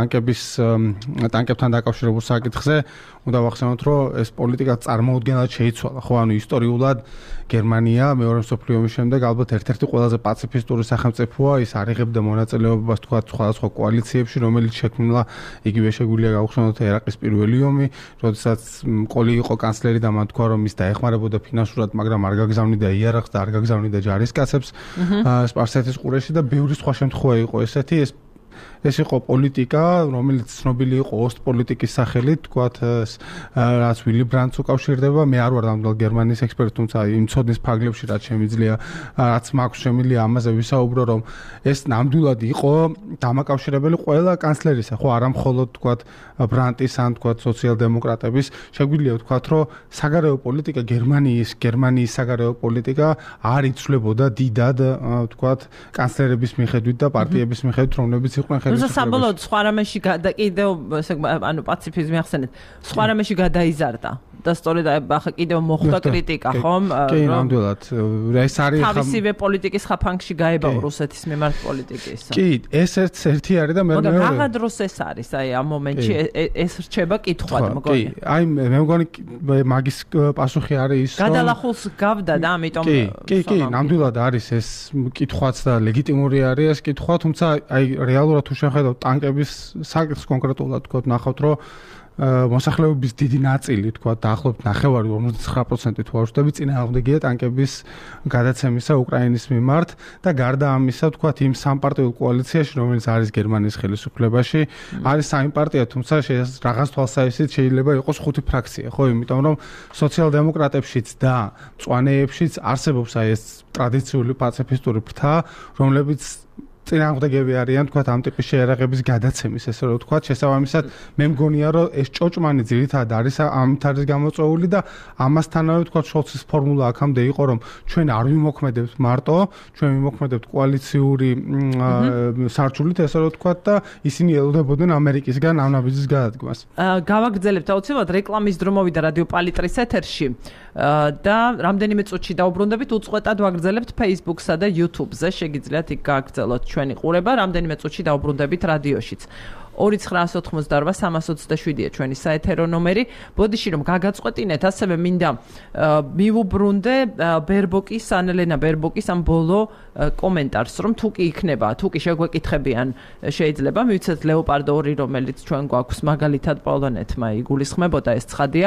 ტანკებთან დაკავშირებულ საკითხზე, უნდა ვახსენოთ, რომ ეს პოლიტიკა წარმოუდგენლად შეიცვალა, ხო, ანუ ისტორიულად გერმანია მეორე მსოფლიო ომის შემდეგ ალბათ ერთ-ერთი ყველაზე პაციფისტური სახელმწიფოა, ის არ იღებდა მონაწილეობას თქვათ სხვადასხვა კოალიციებში, რომელიც შექმნილა იგივე შეგვიძლია გავხსენოთ ერაყის პირველი ომი, როდესაც კოლი იყო კანცლერი და მან თქვა რომ ის დაეხმარებოდა ფინანსურად, მაგრამ არ გაგზავნიდა იარაღს და არ გაგზავნიდა ჯარისკაცებს სპარსეთის ყურეში და ბევრი სხვა შემთხვევა იყო ესეთი ეს იყო პოლიტიკა, რომელიც ცნობილი იყო ოსტპოლიტიკის სახელით, თქვათ, რაც ვილი ბრანდს უკავშირდება. მე არ ვარ ნამდვილად გერმანიის ექსპერტი, თუმცა იმ ცოდნის ფარგლებში რაც შემიძლია, რაც მაქვს შემიძლია ამაზე ვისაუბრო, რომ ეს ნამდვილად იყო დამაკავშირებელი ყველა კანცლერისა, ხო, არა მხოლოდ თქვათ ბრანტის ან თქვათ სოციალ-დემოკრატების, შეგვიძლია ვთქვათ, რომ საგარეო პოლიტიკა გერმანიის საგარეო პოლიტიკა არ იცვლებოდა დიდად, თქვათ, კანცლერების მიხედვით და პარტიების მიხედვით, რომლებიც იყვნენ საბოლოოდ სხვა რამეში კიდევ ანუ პაციფიზმი ახსენეთ სხვა რამეში გადაიზარდა და სწორედ ახლა კიდევ მოხდა კრიტიკა ხომ კი ნამდვილად ეს არის თავისივე პოლიტიკის ხაფანგში გაებაო რუსეთის მიმართ პოლიტიკის კი ეს ერთი არის და მე რა დროს ეს არის აი ამ მომენტში ეს რჩება კითხვად მგონი აი მე მგონი მაგის პასუხი არის ის რომ გადალახულს გავდა და ამიტომ კი ნამდვილად არის ეს კითხვაც და ლეგიტიმური არის ეს კითხვა თუმცა აი რეალურად თუ შეხედავთ ტანკების საკითხს კონკრეტულად თქვა ნახავთ რომ მოსახლეობის დიდი ნაწილი თქვა დაახლოებით 49% თუ არ ვშტები წინააღმდეგია ტანკების გადაცემისა უკრაინის მიმართ და გარდა ამისა თქვა იმ სამპარტიულ კოალიციაში რომელიც არის გერმანიის ხელისუფლებაში არის სამი პარტია თუმცა რაღაც თვალსაზრისით შეიძლება იყოს 5 ფრაქცია ხო იმიტომ რომ სოციალ-დემოკრატებშიც და მწვანეებშიც არსებობს აი ეს ტრადიციული პაციფისტური ფრთა რომლებიც წინააღმდეგები არიან თქვა ამ ტიპის შეერაღების გადაცემის ესე რომ თქვა შესაბამისად მე მგონია რომ ეს ჭოჭმანი ძირითადად არის ამით არის გამოწვეული და ამასთანავე თქვა შოლცის ფორმულა აქამდე იყო რომ ჩვენ არ ვიმოქმედებთ მარტო ჩვენ ვიმოქმედებთ კოალიციური სარჩულით ესე რომ თქვა და ისინი ელოდებოდნენ ამერიკისგან ამ ნაბიჯის გადადგმას. გავაგრძელებთ აუცილებლად რეკლამის დრო მოვიდა რადიო პალიტრის ეთერში და რამდენიმე წუთში დაუბრუნდებით უწყვეტად ვაგრძელებთ Facebook-სა და YouTube-ზე შეგიძლიათ იქ გააგრძელოთ ჩვენი ყურება რამდენიმე წუთში დაუბრუნდებით რადიოშიც 2988327-ია ჩვენი საეთერო ნომერი. ბოდიში რომ გაგაწყვეტინეთ, ასევე მინდა მივუბრუნდე ბერბოკის, ანელენა ბერბოკის ამ ბოლო კომენტარს, რომ თუ კი იქნება, თუ კი შეგვეკითხებიან, შეიძლება მივიცეთ ლეოპარდო 2, რომელიც ჩვენ გვაქვს მაგალითად პოლონეთმა იგულისხმებოდა ეს ცხადია.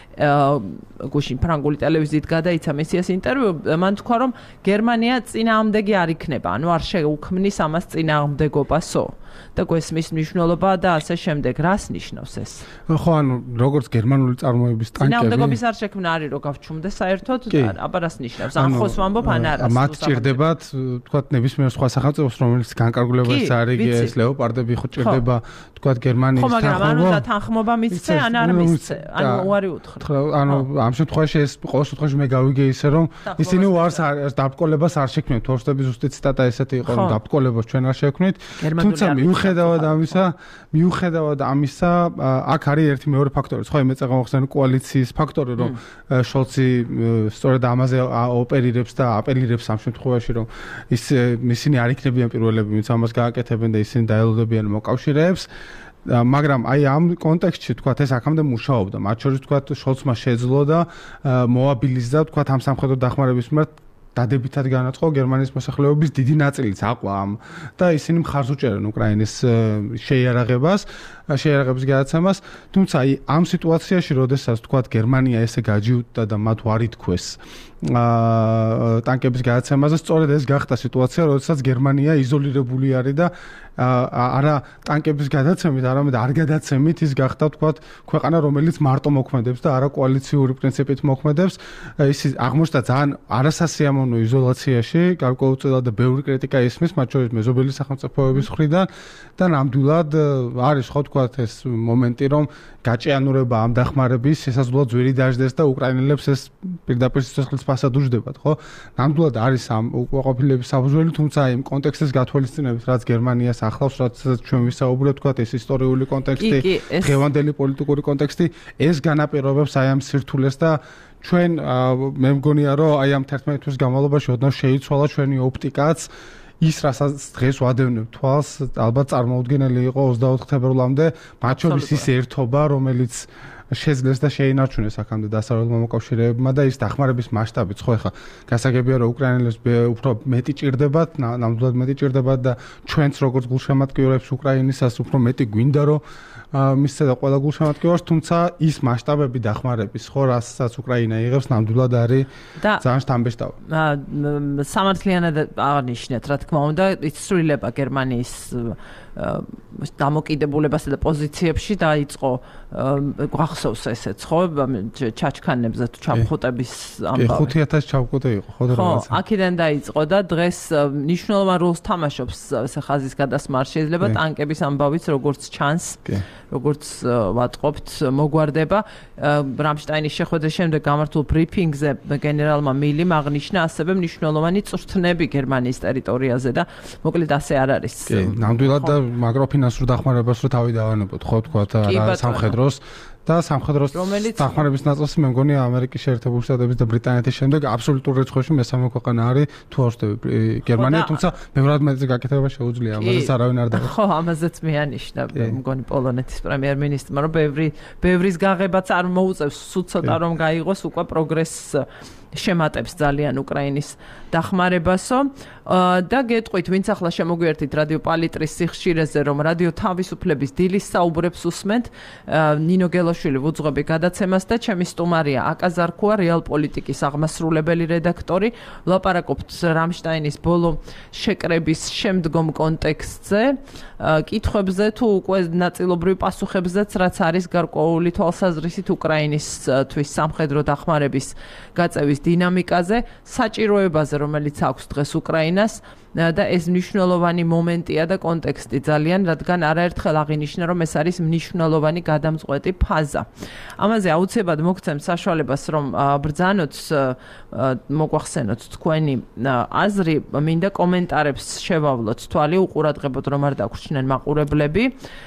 გუშინ ფრანგული ტელევიზიით გადაიცა მესიას ინტერვიუ, მან თქვა რომ გერმანია წინააღმდეგი არ იქნება, ანუ არ შეუქმნის ამას წინააღმდეგობასო. და გვესმის მნიშვნელობა და ასე შემდეგ რას ნიშნავს ეს? ხო, ანუ როგორც გერმანული წარმოების ტანკები. წინააღმდეგობის არ შექმნა არის რომ გავჩუმდეს საერთოდ, აბა რას ნიშნავს? ან ხოს ვამბობ ან არა? მათ ჭირდებათ, თქვათ ნებისმიერ სხვა სახელმწიფოს, რომელიც განკარგულებაში არის, ეს ლეოპარდები ხო ჭირდება, თქვათ გერმანიის თანხმობა. ხო, მაგრამ ანუ და თანხმობა მისცე, ან არ მისცე? ანუ უარი უთხრა. ანუ ამ შემთხვევაში ეს ყოველ შემთხვევაში მე გავიგე ისე რომ ისინი უარს დაბრკოლებას არ შექმნით. თორშტების ზუსტი ციტატა ესეთი იყო, რომ დაბრკოლებას ჩვენ არ შექმნით. თუმცა მიუხედავად ამისა, აქ არის ერთი მეორე ფაქტორი. ხო, მე წაღმოვხსენე კოალიციის ფაქტორი, რომ შოლცი სწორედ ამაზე ოპერირებს და აპელირებს ამ შემთხვევაში, რომ ისინი არ იქნებიან პირველები, ვინც ამას გააკეთებენ და ისინი დაელოდებიან მოკავშირეებს. მაგრამ აი ამ კონტექსტში თქვათ ეს აქამდე მუშაობდა. მათ შორის თქვათ შოლცმა შეძლო და მოაბილიზდა თქვათ ამ სამხედრო დახმარების მიმართ დადებითად განაწყო გერმანიის მოსახლეობის დიდი ნაწილიც აყვა ამ და ისინი მხარს უჭერენ უკრაინის შეიარაღების გადაცემას. თუმცა აი ამ სიტუაციაში, როდესაც თქვათ გერმანია ესე გაჯიუტდა და მათ არ ითქვეს ტანკების გადაცემაზე, სწორედ ეს გახდა სიტუაცია, როდესაც გერმანია იზოლირებული არის და არა ტანკების გადაცემით, არამედ არ გადაცემით ის გახდა თქვათ ქვეყანა, რომელიც მარტო მოქმედებს და არა კოალიციური პრინციპით მოქმედებს. ის აღმოჩნდა ძალიან არასასიამოვნო იზოლაციაში, გარკვეულწილად და ბევრი კრიტიკა ისმის, მათ შორის მეზობელი სახელმწიფოების მხრიდან და ნამდვილად არის ხო თქვათ ეს მომენტი, რომ გაჭიანურება ამ დახმარების შესაძლოა ძვირი დაждდეს და უკრაინელებს ეს პირდაპირ სიცოცხლის ფასად უჯდებათ, ხო? ნამდვილად არის ამ უკმაყოფილების საფუძველი, თუმცა იმ კონტექსტის გათვალისწინებით, რაც გერმანიას ახლავს, რაც ჩვენ ვისაუბრებთ, თქვათ ეს ისტორიული კონტექსტი, დღევანდელი პოლიტიკური კონტექსტი, ეს განაპირობებს აი ამ სირთულეს და ჩვენ მე მგონია, რომ აი ამ 11 თვის განმავლობაში ოდნავ შეიცვალა ჩვენი ოპტიკაც ის რასაც დღეს ვადევნებ თვალს, ალბათ წარმოუდგენელი იყო 24 თებერვლამდე, მათ შორის ის ერთობა, რომელიც შეძლეს და შეინარჩუნეს აქამდე დასავლელმა მოკავშირეებმა და ის დახმარების მასშტაბიც ხო ეხა გასაგებია რომ უკრაინელებს უფრო მეტი ჭირდებათ, ნამდვილად მეტი ჭირდებათ და ჩვენც როგორც გულშემატკივრებს უკრაინისას უფრო მეტი გვინდა რომ მისცე და ყველა გულშემატკივარს, თუმცა ის მასშტაბები დახმარების ხო რასაც უკრაინა იღებს ნამდვილად არის ძალიან შთამბეჭდავი. სამართლიანად აღნიშნეთ, რა თქმა უნდა, იცვლება გერმანიის დამოკიდებულებასა და პოზიციებში დაიწყო გვახსოვს ესეც ხო ჩაჩქანებზე თუ ჩამხუტების ამბავი 5000 ჩამხუტე იყო ხო რაღაცა აქედან დაიწყო და დღეს მნიშვნელოვან როლს თამაშობს ესე ხაზის გადასმა არ შეიძლება ტანკების ამბავიც როგორც ჩანს როგორც ვატყობთ მოგვარდება რამშტაინის შეხვედრის შემდეგ გამართულ ბრიფინგზე გენერალმა მილიმ აღნიშნა ასევე მნიშვნელოვანი წვრთნები გერმანიის ტერიტორიაზე და მოკლედ ასე არ არის ნამდვილად და მაკროფინანსურ დახმარებას რო თავი დავანებოთ ხო თქვა რა სამხედროს და სამხედროს დახმარების ნაწილს მე მგონია ამერიკის შეერთებული შტატების და ბრიტანეთის შემდეგ აბსოლუტურ რიცხვებში მესამე ქვეყანა არის თუ არ ვშტები გერმანია თუმცა ბევრად მეტი გაკეთება შეუძლია ამაზეც არავინ არ დავა ხო ამაზეც მეანიშნა მგონი პოლონეთის პრემიერ-მინისტრმა რომ ბევრის გაღებაც არ მოუწევს სულ ცოტა რომ გაიღოს უკვე პროგრესს შემატებს ძალიან უკრაინის დახმარებასო და გეტყვით ვინც ახლა შემოგვიერთით რადიო პალიტრის სიხშირეზე რომ რადიო თავისუფლების დილის საუბრებს უსმენთ ნინო გელოშვილი ვუძღვები გადაცემას და ჩემი სტუმარია აკაზარქოა რეალ პოლიტიკის აღმასრულებელი რედაქტორი ვლაპარაკობთ რამშტაინის ბოლო შეკრების შემდგომ კონტექსტზე კითხვებზე თუ უკვე ნაწილობრივ პასუხებზეც რაც არის გარკვეული თვალსაზრისით უკრაინისთვის სამხედრო დახმარების გაწევის ომის დინამიკაზე, საჭიროებაზე, რომელიც აქვს დღეს უკრაინას და ეს მნიშვნელოვანი მომენტია და კონტექსტი ძალიან, რადგან არაერთხელ აღინიშნა, რომ ეს არის მნიშვნელოვანი გადამწყვეტი ფაზა. ამაზე აუცილებლად მოგცემ საშუალებას, რომ ბრძანოთ, მოგვახსენოთ თქვენი აზრი, მინდა კომენტარებს შევავლოთ თვალი, უყურადღებოთ, რომ არ დაგვრჩნენ მაყურებლები.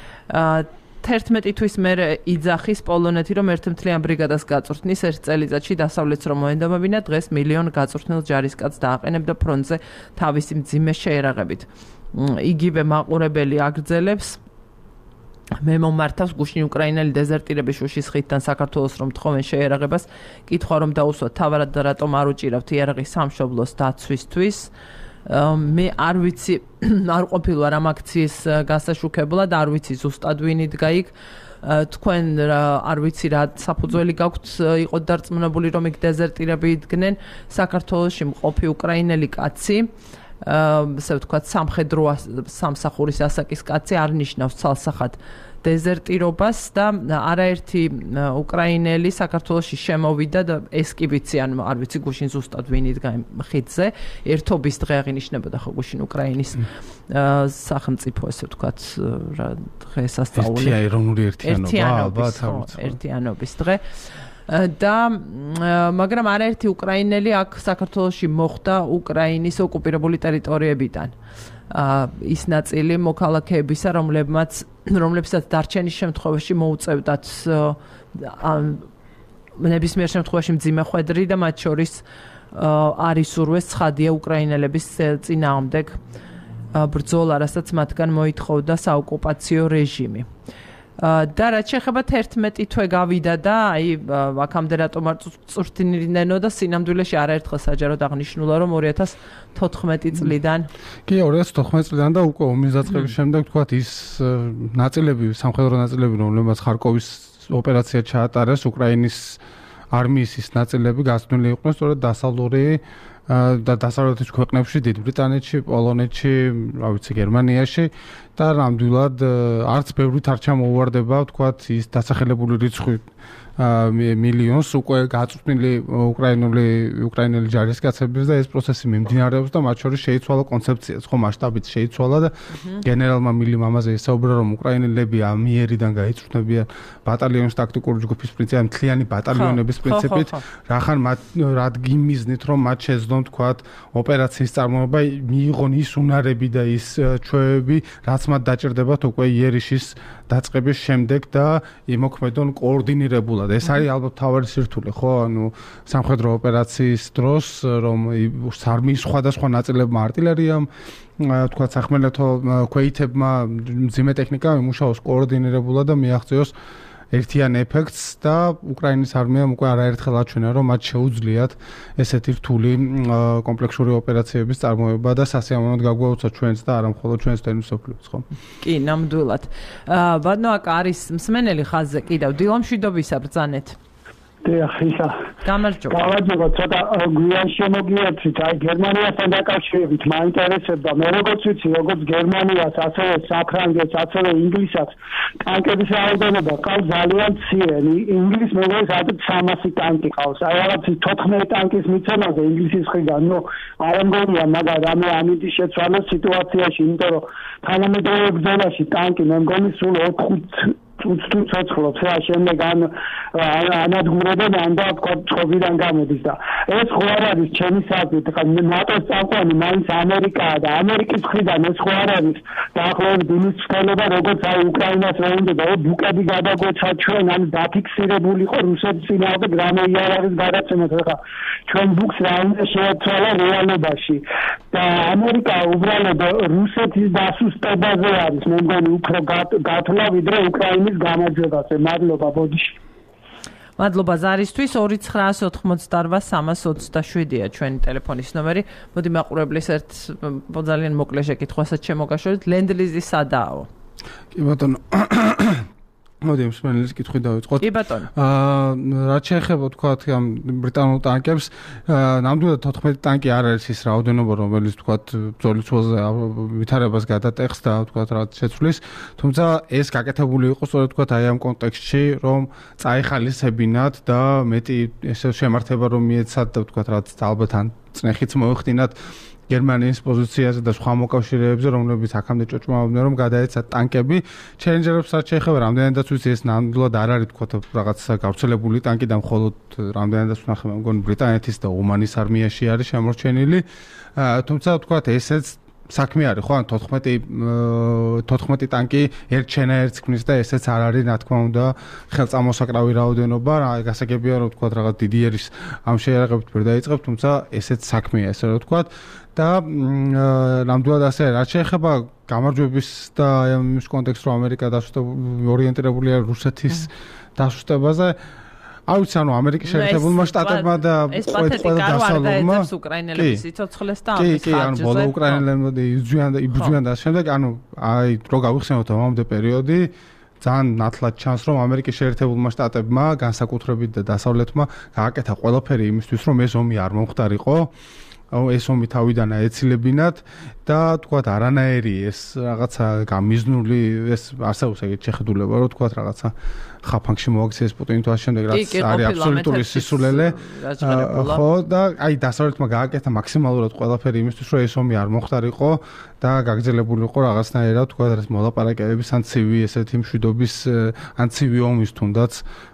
11 თვის მერე იძახის პოლონეთი, რომ ერთმთლიან ბრიგადას გაწვრთნის ერთ წელიწადში დასავლეთს რომ მოენდომებინა, დღეს მილიონ გაწვრთნილ ჯარისკაცს დააყენებდა ფრონტზე თავისი მძიმე შეერაღებით. იგივე მაყურებელი აგრძელებს მე მომართავს გუშინ უკრაინელი დეზერტირების შუშის ხიდთან საქართველოს რომ თხოვენ შეერაღებას, კითხვა რომ დაუსვათ თავად და რატომ არ უჭირავთ იარაღის სამშობლოს დაცვისთვის. მე არ ვიცი, არ ყოფილვარ ამ აქციის გასაშუქებლად, არ ვიცი ზუსტად ვინ იდგა იქ. თქვენ არ ვიცი რა საფუძველი გაქვთ იყოთ დარწმუნებული რომ იქ დეზერტირები იდგნენ. საქართველოში მყოფი უკრაინელი კაცი, ასე ვთქვათ, სამხედრო სამსახურის ასაკის კაცი არ ნიშნავს ცალსახად დეზერტირობას და არაერთი უკრაინელი საქართველოში შემოვიდა და ეს კი ვიცი, ან არ ვიცი გუშინ ზუსტად ვინ იდგა ხიდზე. ერთობის დღე აღინიშნებოდა ხო გუშინ უკრაინის სახელმწიფო, ასე ვთქვათ, რა დღესასწაული. ეროვნული ერთიანობის დღე. და მაგრამ არაერთი უკრაინელი აქ საქართველოში მოხვდა უკრაინის ოკუპირებული ტერიტორიებიდან. ის ნაწილი მოქალაქეებისა, რომლებსაც დარჩენის შემთხვევაში მოუწევდათ ნებისმიერ შემთხვევაში მძიმე ხვედრი და მათ შორის არის ურვეს ცხადია უკრაინელების წინააღმდეგ ბრძოლა, რასაც მათგან მოითხოვდა საოკუპაციო რეჟიმი. და რაც შეეხება 11 თვე გავიდა და აი აქამდე რატომ არ წვრთნილნენო და სინამდვილეში არაერთხელ საჯაროდ აღნიშნულა რომ 2014 წლიდან კი 2014 წლიდან და უკვე ომის დაწყების შემდეგ თქვათ ის ნაწილები, სამხედრო ნაწილები, რომლებიც ხარკოვის ოპერაცია ჩაატარეს, უკრაინის არმიის ის ნაწილები გასწნილი იყვნენ სწორედ დასავლური და დასავლეთის ქვეყნებში, დიდ ბრიტანეთში, პოლონეთში, რა ვიცი, გერმანიაში და ნამდვილად არც ბევრით არ ჩამოუვარდება, თქვათ, ის დასახელებული რიცხვი მილიონს უკვე გაწვრთნილი უკრაინელი ჯარისკაცების და ეს პროცესი მიმდინარეობს და მათ შორის შეიცვალა კონცეფციაც, ხო, მასშტაბით შეიცვალა და გენერალმა მილიმ ამაზე ისაუბრა, რომ უკრაინელები ამიერიდან გაიწვრთნებიან ბატალიონის ტაქტიკური ჯგუფის პრინციპით, მთლიანი ბატალიონების პრინციპით, რახან რადგან მიზნით, რომ მათ შეძლონ, თქვათ, ოპერაციის წარმოება, მიიღონ ის უნარები და ის ჩვევები, რაც მათ დაჭირდებათ უკვე იერიშის დაწყების შემდეგ და იმოქმედონ კოორდინირებულად. ეს არის ალბათ თავარი სირთულე, ხო? ანუ სამხედრო ოპერაციის დროს, რომ არმიის სხვადასხვა ნაწილებმა არტილერიამ, თქვათ, სახმელეთო ქვეითებმა მძიმე ტექნიკა იმუშაოს კოორდინირებულად და მიაღწიოს ერთიან ეფექტს და უკრაინის არმიამ უკვე არაერთხელ აჩვენა, რომ მათ შეუძლიათ ესეთი რთული კომპლექსური ოპერაციების წარმოება და სასიამოვნოდ გაგვაუცა ჩვენს და არა მხოლოდ ჩვენს თემისოფლებს, ხო? კი, ნამდვილად. ბატონო, აქ არის მსმენელი ხაზზე კიდევ დილამშვიდობისა ბრძანეთ. ისა გამარჯობა, ცოტა გვიან შემოგიერთით, აი გერმანიასთან დაკავშირებით მაინტერესებდა, მე როგორც ვიცი, როგორც გერმანიას, ასევე საფრანგეთს, ასევე ინგლისსაც ტანკების რაოდენობა ყავს ძალიან მცირე. ინგლისს მეგონის 300 ტანკი ყავს. აი რაღაც 14 ტანკის მიცემაზე ინგლისის მხრიდან, ნუ არ მგონია მაგარ რამე ამინდის შეცვალოს სიტუაციაში, იმიტომ რომ თანამედროვე ბრძოლაში ტანკი მე მგონი სულ 4 თუ ცოცხლობს რა, შემდეგ ანადგურებენ ან და თქვა წყობიდან გამოდის და ეს ხო არ არის ჩემი საზრით, ხა ნატოს წამყვანი მაინც ამერიკაა და ამერიკის მხრიდან ეს ხო არ არის დაახლოებით იმის ცვლილება, როგორც აი უკრაინას რა უნდა ბუკები გადაგვეცა ჩვენ, ან დაფიქსირებული იყო რუსეთის წინააღმდეგ რამე იარაღის გადაცემას, ხა ჩვენ ბუკს რა უნდა შეეცვალა რეალობაში და ამერიკა უბრალოდ რუსეთის დასუსტებაზე არის, მე მგონი უფრო გათვლა ვიდრე უკრაინის გამარჯვებაზე. მადლობა, ბოდიში. მადლობა ზარისთვის. 2988327-ია ჩვენი ტელეფონის ნომერი. მოდი მაყურებლის ერთ ძალიან მოკლე შეკითხვასაც შემოგაშორეთ. ლენდ-ლიზი სადაო? კი ბატონო. მოდი მსმენელის კითხვით დავიწყოთ. კი ბატონო. რაც შეეხება თქვათ ამ ბრიტანულ ტანკებს, ნამდვილად 14 ტანკი არ არის ის რაოდენობა, რომელიც თქვათ ბრძოლის ძველზე ვითარებას გადატეხს და თქვათ რაც შეცვლის, თუმცა ეს გაკეთებული იყო სწორედ თქვათ აი ამ კონტექსტში, რომ წაეხალისებინათ და მეტი ესე შემართება რომ მიეცათ და თქვათ რაც ალბათ ან წნეხიც მოეხდინათ გერმანიის პოზიციაზე და სხვა მოკავშირეებზე, რომლებიც აქამდე ჭოჭმაობდნენ, რომ გადაეცათ ტანკები. ჩელენჯერებს რაც შეეხება, რამდენადაც ვიცი, ეს ნამდვილად არ არის თქვათ რაღაც გავრცელებული ტანკი და მხოლოდ რამდენადაც ვნახე, მე მგონი ბრიტანეთის და ომანის არმიაში არის შემორჩენილი. თუმცა თქვათ ესეც საქმე არის, ხო, ან 14 ტანკი ერთჩენაერთს ქმნის და ესეც არ არის, რა თქმა უნდა, ხელწამოსაკრავი რაოდენობა. გასაგებია, რომ თქვათ რაღაც დიდი ერის ამ შეიარაღებით ვერ დაიწყებ, თუმცა ესეც საქმეა, ესე რომ თქვათ. და ნამდვილად ასე რაც შეეხება გამარჯვების და იმის კონტექსტს რომ ამერიკა ორიენტირებულია რუსეთის დასუსტებაზე არ ვიცი ანუ ამერიკის შეერთებულმა შტატებმა და ყველა დასავლურმა უკრაინელების სიცოცხლეს და ამის ხარჯზე კი ანუ ბოლო უკრაინელებმა იბრძვიან და შემდეგ ანუ აი რო გავიხსენოთ ამამდე პერიოდი ძალიან ნათლად ჩანს რომ ამერიკის შეერთებულმა შტატებმა განსაკუთრებით და დასავლეთმა გააკეთა ყველაფერი იმისთვის რომ ეს ომი არ მომხდარიყო ეს ომი თავიდან აეცილებინათ და თქვათ არანაირი ეს რაღაცა გამიზნული ეს არსებობს ეგეთ შეხედულება რომ თქვათ რაღაცა ხაფანგში მოაქციეს პუტინი თუ ამ შემდეგ რაც არის აბსოლუტური სისულელე ხო და აი დასავლეთმა გააკეთა მაქსიმალურად ყველაფერი იმისთვის რომ ეს ომი არ მომხდარიყო და გაგრძელებულიყო რაღაცნაირად თქვათ ეს მოლაპარაკებების ან ცივი ესეთი მშვიდობის ან ცივი ომის თუნდაც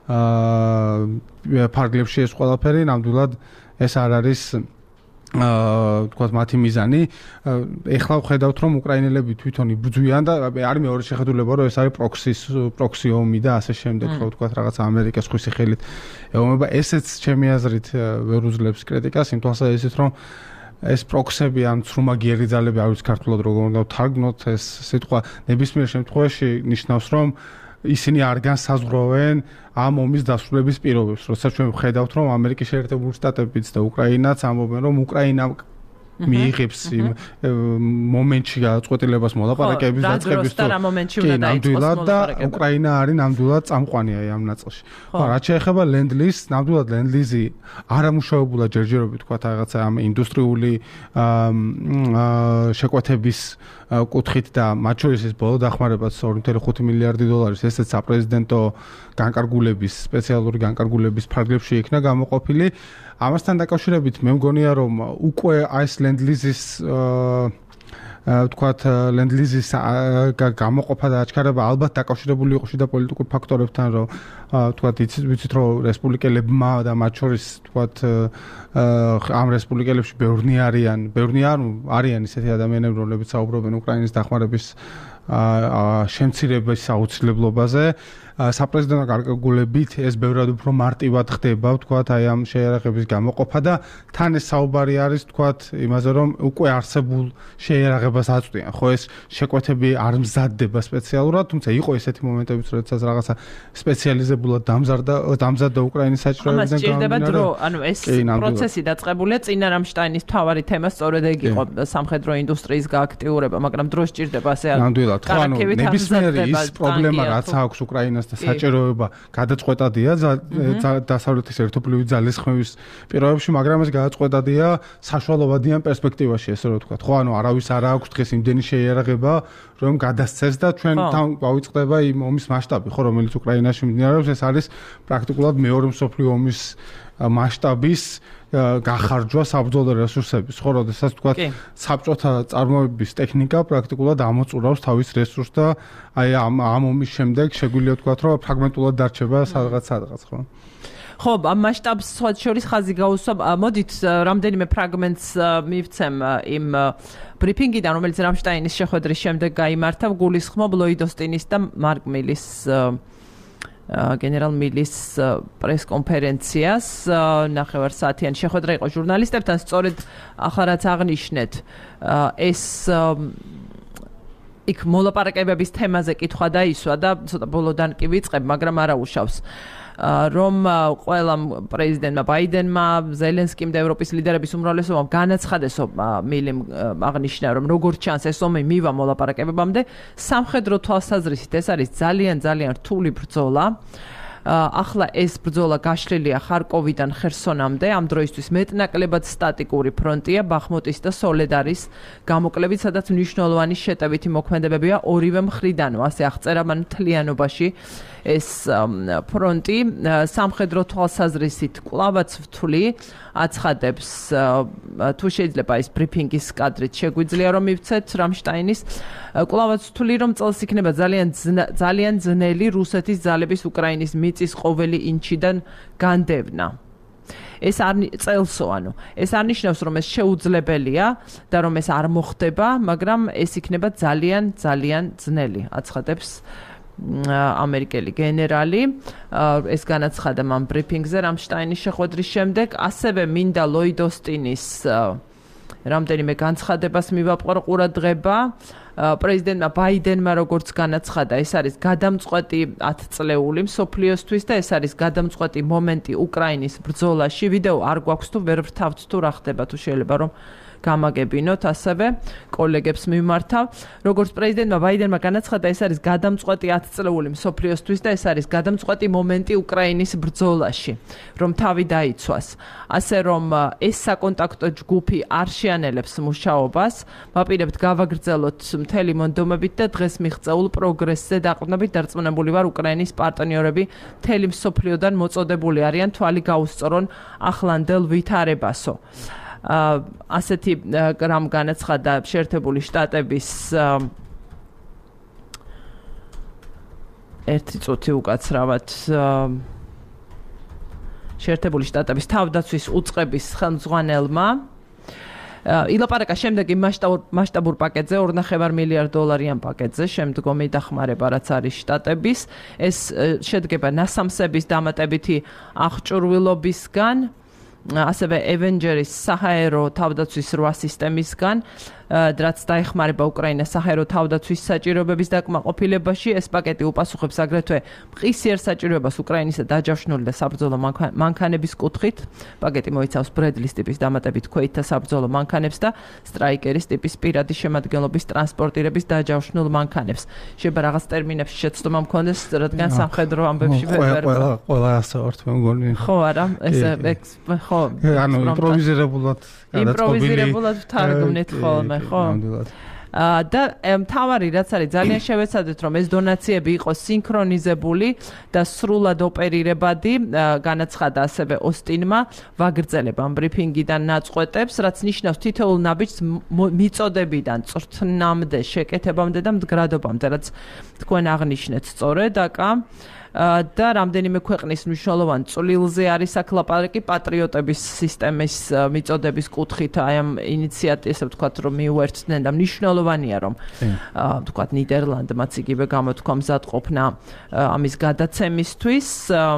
ფარგლებში ეს ყველაფერი ნამდვილად ეს არ არის თქვათ მათი მიზანი ეხლა ვხედავთ რომ უკრაინელები თვითონ იბრძვიან და არის მეორე შეხედულება რომ ეს არის პროქსი ომი და ასე შემდეგ რომ თქვათ რაღაც ამერიკის ხვის ხელით ეომება ესეც ჩემი აზრით ვერ უძლებს კრიტიკას იმ თვალსაზრისით რომ ეს პროქსები ან ცრუმაგიერი ძალები არ ვიცი ქართულად როგორ უნდა ვთარგმნოთ ეს სიტყვა ნებისმიერ შემთხვევაში ნიშნავს რომ ისინი არ განსაზღვრავენ ამ ომის დასრულების პირობებს. როცა ჩვენ ვხედავთ, რომ ამერიკის შეერთებული შტატებიც და უკრაინაც ამბობენ, რომ უკრაინა მიიღებს იმ მომენტში გადაწყვეტილებას მოლაპარაკებების დაწყების და რა მომენტში უნდა დაიწყოს მოლაპარაკება. და უკრაინა არის ნამდვილად წამყვანია ამ ნაწილში. ხო, რაც შეეხება ლენდ-ლიზს, ნამდვილად ლენდ-ლიზი არამუშავებულა ჯერჯერობით თქვა რაღაცა ამ ინდუსტრიული შეკვეთების კუთხით და მათ შორის ეს ბოლო დახმარებაც 2.5 მილიარდი დოლარის ესეც საპრეზიდენტო განკარგულების სპეციალური განკარგულების ფარგლებში იქნა გამოყოფილი. ამასთან დაკავშირებით მე მგონია რომ უკვე ეს ლენდ-ლიზის თქვათ ლენდ-ლიზის გამოყოფა და აჩქარება ალბათ დაკავშირებული იყო შიდა პოლიტიკურ ფაქტორებთან რომ თქვათ ვიცით რომ რესპუბლიკელებმა და მათ შორის თქვათ ამ რესპუბლიკელებში ბევრნი არიან ისეთი ადამიანები რომლებიც საუბრობენ უკრაინის დახმარების შემცირების აუცილებლობაზე საპრეზიდენტო გარკვეულებით ეს ბევრად უფრო მარტივად ხდება ვთქვათ აი ამ შეიარაღების გამოყოფა და თან ეს საუბარი არის ვთქვათ იმაზე რომ უკვე არსებულ შეიარაღებას აწვდიან ხო ეს შეკვეთები არ მზადდება სპეციალურად თუმცა იყო ესეთი მომენტებიც როდესაც რაღაცა სპეციალიზებულად დამზადდა უკრაინის საჭიროებიდან გამომდინარე რომ ანუ ეს პროცესი დაწყებულია წინა რამშტაინის მთავარი თემა სწორედ ეგ იყო სამხედრო ინდუსტრიის გააქტიურება მაგრამ დრო სჭირდება ასე ნამდვილად ხო ანუ ნებისმიერი ის პრობლემა რაც აქვს უკრაინას და საჭიროება გადაწყვეტადია დასავლეთის ერთობლივი ძალის ხმების პირობებში, მაგრამ ეს გადაწყვეტადია საშუალებადიან პერსპექტივაში, ესე რომ ვთქვათ. ხო, ანუ არავის არ აქვს დღეს იმდენი შეიარაღება, რომ გადასცეს და ჩვენთან გავიწყდება იმ ომის მასშტაბი, ხო, რომელიც უკრაინაში მიმდინარეობს, ეს არის პრაქტიკულად მეორე მსოფლიო ომის მასშტაბის გახარჯვა საბრძოლო რესურსების, ხო, როდესაც თქვათ საბჭოთა წარმოების ტექნიკა პრაქტიკულად ამოწურავს თავის რესურსს და აი ამ ომის შემდეგ შეგვიძლია ვთქვათ, რომ ფრაგმენტულად დარჩება სადღაც, ხო? ხო, ამ მასშტაბს შორის ხაზი გაუსვამ. მოდით რამდენიმე ფრაგმენტს მივცემ იმ ბრიფინგიდან, რომელიც რამშტაინის შეხვედრის შემდეგ გაიმართა, გულისხმობ ლოიდ ოსტინის და მარკ მილის გენერალ მილის პრესკონფერენციას ნახევარსაათიან შეხვედრა იყო ჟურნალისტებთან სწორედ ახლა რაც აღნიშნეთ ეს იქ მოლაპარაკებების თემაზე კითხვა დაისვა და ცოტა ბოლოდან კი ვიწყებ მაგრამ არა უშავს რომ ყველა პრეზიდენტმა ბაიდენმა, ზელენსკიმ და ევროპის ლიდერების უმრავლესობამ განაცხადეს მილიმ აღნიშნა, რომ როგორც ჩანს ეს ომი მივა მოლაპარაკებებამდე, სამხედრო თვალსაზრისით ეს არის ძალიან რთული ბრძოლა. ახლა ეს ბრძოლა გაშლილია ხარკოვიდან ხერსონამდე, ამ დროისთვის მეტნაკლებად სტატიკური ფრონტია, ბახმუტის და სოლედარის გამოკლებით, სადაც მნიშვნელოვანი შეტევითი მოქმედებებია ორივე მხრიდან, ასე აღწერა მან მთლიანობაში ეს ფრონტი. სამხედრო თვალსაზრისით კვლავაც რთული აცხადებს, თუ შეიძლება ის ბრიფინგის კადრით შეგვიძლია რომ მივცეთ რამშტაინის, კვლავაც რთული რომ წელს იქნება ძალიან ძნელი რუსეთის ძალების უკრაინის მიწის ყოველი ინჩიდან განდევნა. ეს არ ნიშნავს რომ ეს შეუძლებელია და რომ ეს არ მოხდება, მაგრამ ეს იქნება ძალიან ძნელი, აცხადებს ამერიკელი გენერალი. ეს განაცხადა მან ბრიფინგზე რამშტაინის შეხვედრის შემდეგ. ასევე მინდა ლოიდ ოსტინის რამდენიმე განცხადებას მივაპყრო ყურადღება. პრეზიდენტმა ბაიდენმა როგორც განაცხადა, ეს არის გადამწყვეტი 10 წლეული მსოფლიოსთვის და ეს არის გადამწყვეტი მომენტი უკრაინის ბრძოლაში. ვიდეო არ გვაქვს თუ ვერ ვრთავთ თუ რა ხდება, თუ შეიძლება რომ გამაგებინოთ, ასევე კოლეგებს მიმართავ. როგორც პრეზიდენტმა ბაიდენმა განაცხადა, ეს არის გადამწყვეტი 10 წლეული მსოფლიოსთვის და ეს არის გადამწყვეტი მომენტი უკრაინის ბრძოლაში, რომ თავი დაიცვას. ასე რომ ეს საკონტაქტო ჯგუფი არ შეანელებს მუშაობას, ვაპირებთ გავაგრძელოთ მთელი მონდომებით და დღეს მიღწეულ პროგრესზე დაყრდნობით დარწმუნებული ვარ, უკრაინის პარტნიორები მთელი მსოფლიოდან მოწოდებული არიან თვალი გაუსწორონ ახლანდელ ვითარებასო. ასეთი რამ განაცხადა შეერთებული შტატების ერთი წუთი უკაცრავად შეერთებული შტატების თავდაცვის უწყების ხელმძღვანელმა ილაპარაკა შემდეგი მასშტაბურ პაკეტზე, $2.5 მილიარდიან პაკეტზე, შემდგომი დახმარება რაც არის შტატების. ეს შედგება ნასამსების დამატებითი აღჭურვილობისგან, ასევე Avengers საჰაერო თავდაცვის 8 სისტემისგან, რაც დაეხმარება უკრაინას საჰაერო თავდაცვის საჭიროებების დაკმაყოფილებაში. ეს პაკეტი უპასუხებს აგრეთვე მყისიერ საჭიროებას უკრაინისა დაჯავშნული და საბრძოლო მანქანების კუთხით. პაკეტი მოიცავს ბრედლის ტიპის დამატებით ქვეითთა საბრძოლო მანქანებს და სტრაიკერის ტიპის პირადი შემადგენლობის ტრანსპორტირების დაჯავშნულ მანქანებს. შეიძლება რაღაც ტერმინებში შეცდომა მქონდეს, რადგან სამხედრო ამბებში ვერ ყველა ასე ვართ მე მგონი. ხო არა, ეს ხო ანუ იმპროვიზირებულად ვთარგმნით ხოლმე, ხო? და მთავარი რაც არის ძალიან შევეცადეთ რომ ეს დონაციები იყოს სინქრონიზებული და სრულად ოპერირებადი, განაცხადა ასევე ოსტინმა, ვაგრძელებ ამ ბრიფინგიდან ნაწყვეტებს, რაც ნიშნავს თითოეულ ნაბიჯს მიწოდებიდან წვრთნამდე, შეკეთებამდე და მდგრადობამდე, რაც თქვენ აღნიშნეთ სწორედ აკა. და რამდენიმე ქვეყნის მნიშვნელოვან წვლილზე არის აქ ლაპარაკი პატრიოტების სისტემის მიწოდების კუთხით, აი ამ ინიციატივას, ასე ვთქვათ, რომ მიუერთდნენ და მნიშვნელოვანია, რომ ვთქვათ, ნიდერლანდმაც იგივე გამოთქვა მზადყოფნა ამის გადაცემისთვის.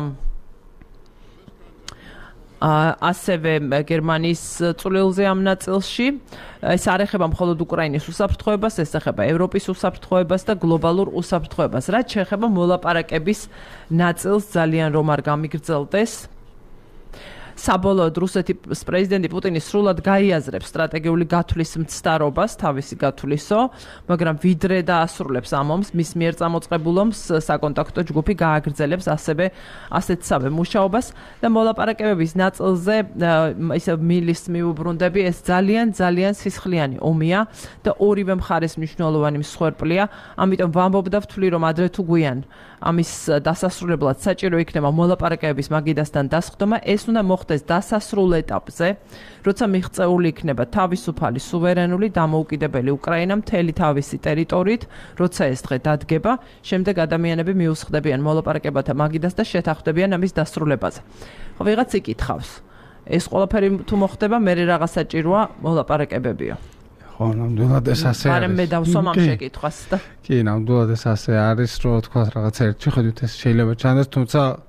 ასევე გერმანიის წვლილზე ამ ნაწილში ეს არ ეხება მხოლოდ უკრაინის უსაფრთხოებას, ეს ეხება ევროპის უსაფრთხოებას და გლობალურ უსაფრთხოებას. რაც შეეხება მოლაპარაკების ნაწილს, ძალიან რომ არ გამიგრძელდეს, საბოლოოდ რუსეთის პრეზიდენტი პუტინი სრულად გაიაზრებს სტრატეგიული გათვლის მცდარობას, თავისი გათვლისო, მაგრამ ვიდრე დაასრულებს ამ ომს, მის მიერ წამოწყებულ ომს საკონტაქტო ჯგუფი გააგრძელებს ასევე ასეთსავე მუშაობას და მოლაპარაკებების ნაწილზე ისე მილის მიუბრუნდები, ეს ძალიან სისხლიანი ომია და ორივე მხარეს მნიშვნელოვანი მსხვერპლია, ამიტომ ვამბობ და ვთვლი, რომ ადრე თუ გვიან ამის დასასრულებლად საჭირო იქნება მოლაპარაკებების მაგიდასთან დასხდომა, ეს უნდა მოხდეს დასასრულ ეტაპზე, როცა მიღწეული იქნება თავისუფალი, სუვერენული, დამოუკიდებელი უკრაინა მთელი თავისი ტერიტორიით, როცა ეს დღე დადგება, შემდეგ ადამიანები მიუსხდებიან მოლაპარაკებათა მაგიდას და შეთანხმდებიან ამის დასრულებაზე. ხო, ვიღაც იკითხავს. ეს ყველაფერი თუ მოხდება, მე რაღაც საჭიროა მოლაპარაკებებიო. ხო, ნამდვილად ეს ასე არის. მაგრამ მე დავსვამ ამ შეკითხვას და კი, ნამდვილად ეს ასე არის, რომ თქვა რაღაც ერთ შეხედვით ეს შეიძლება ჩანდეს, თუმცა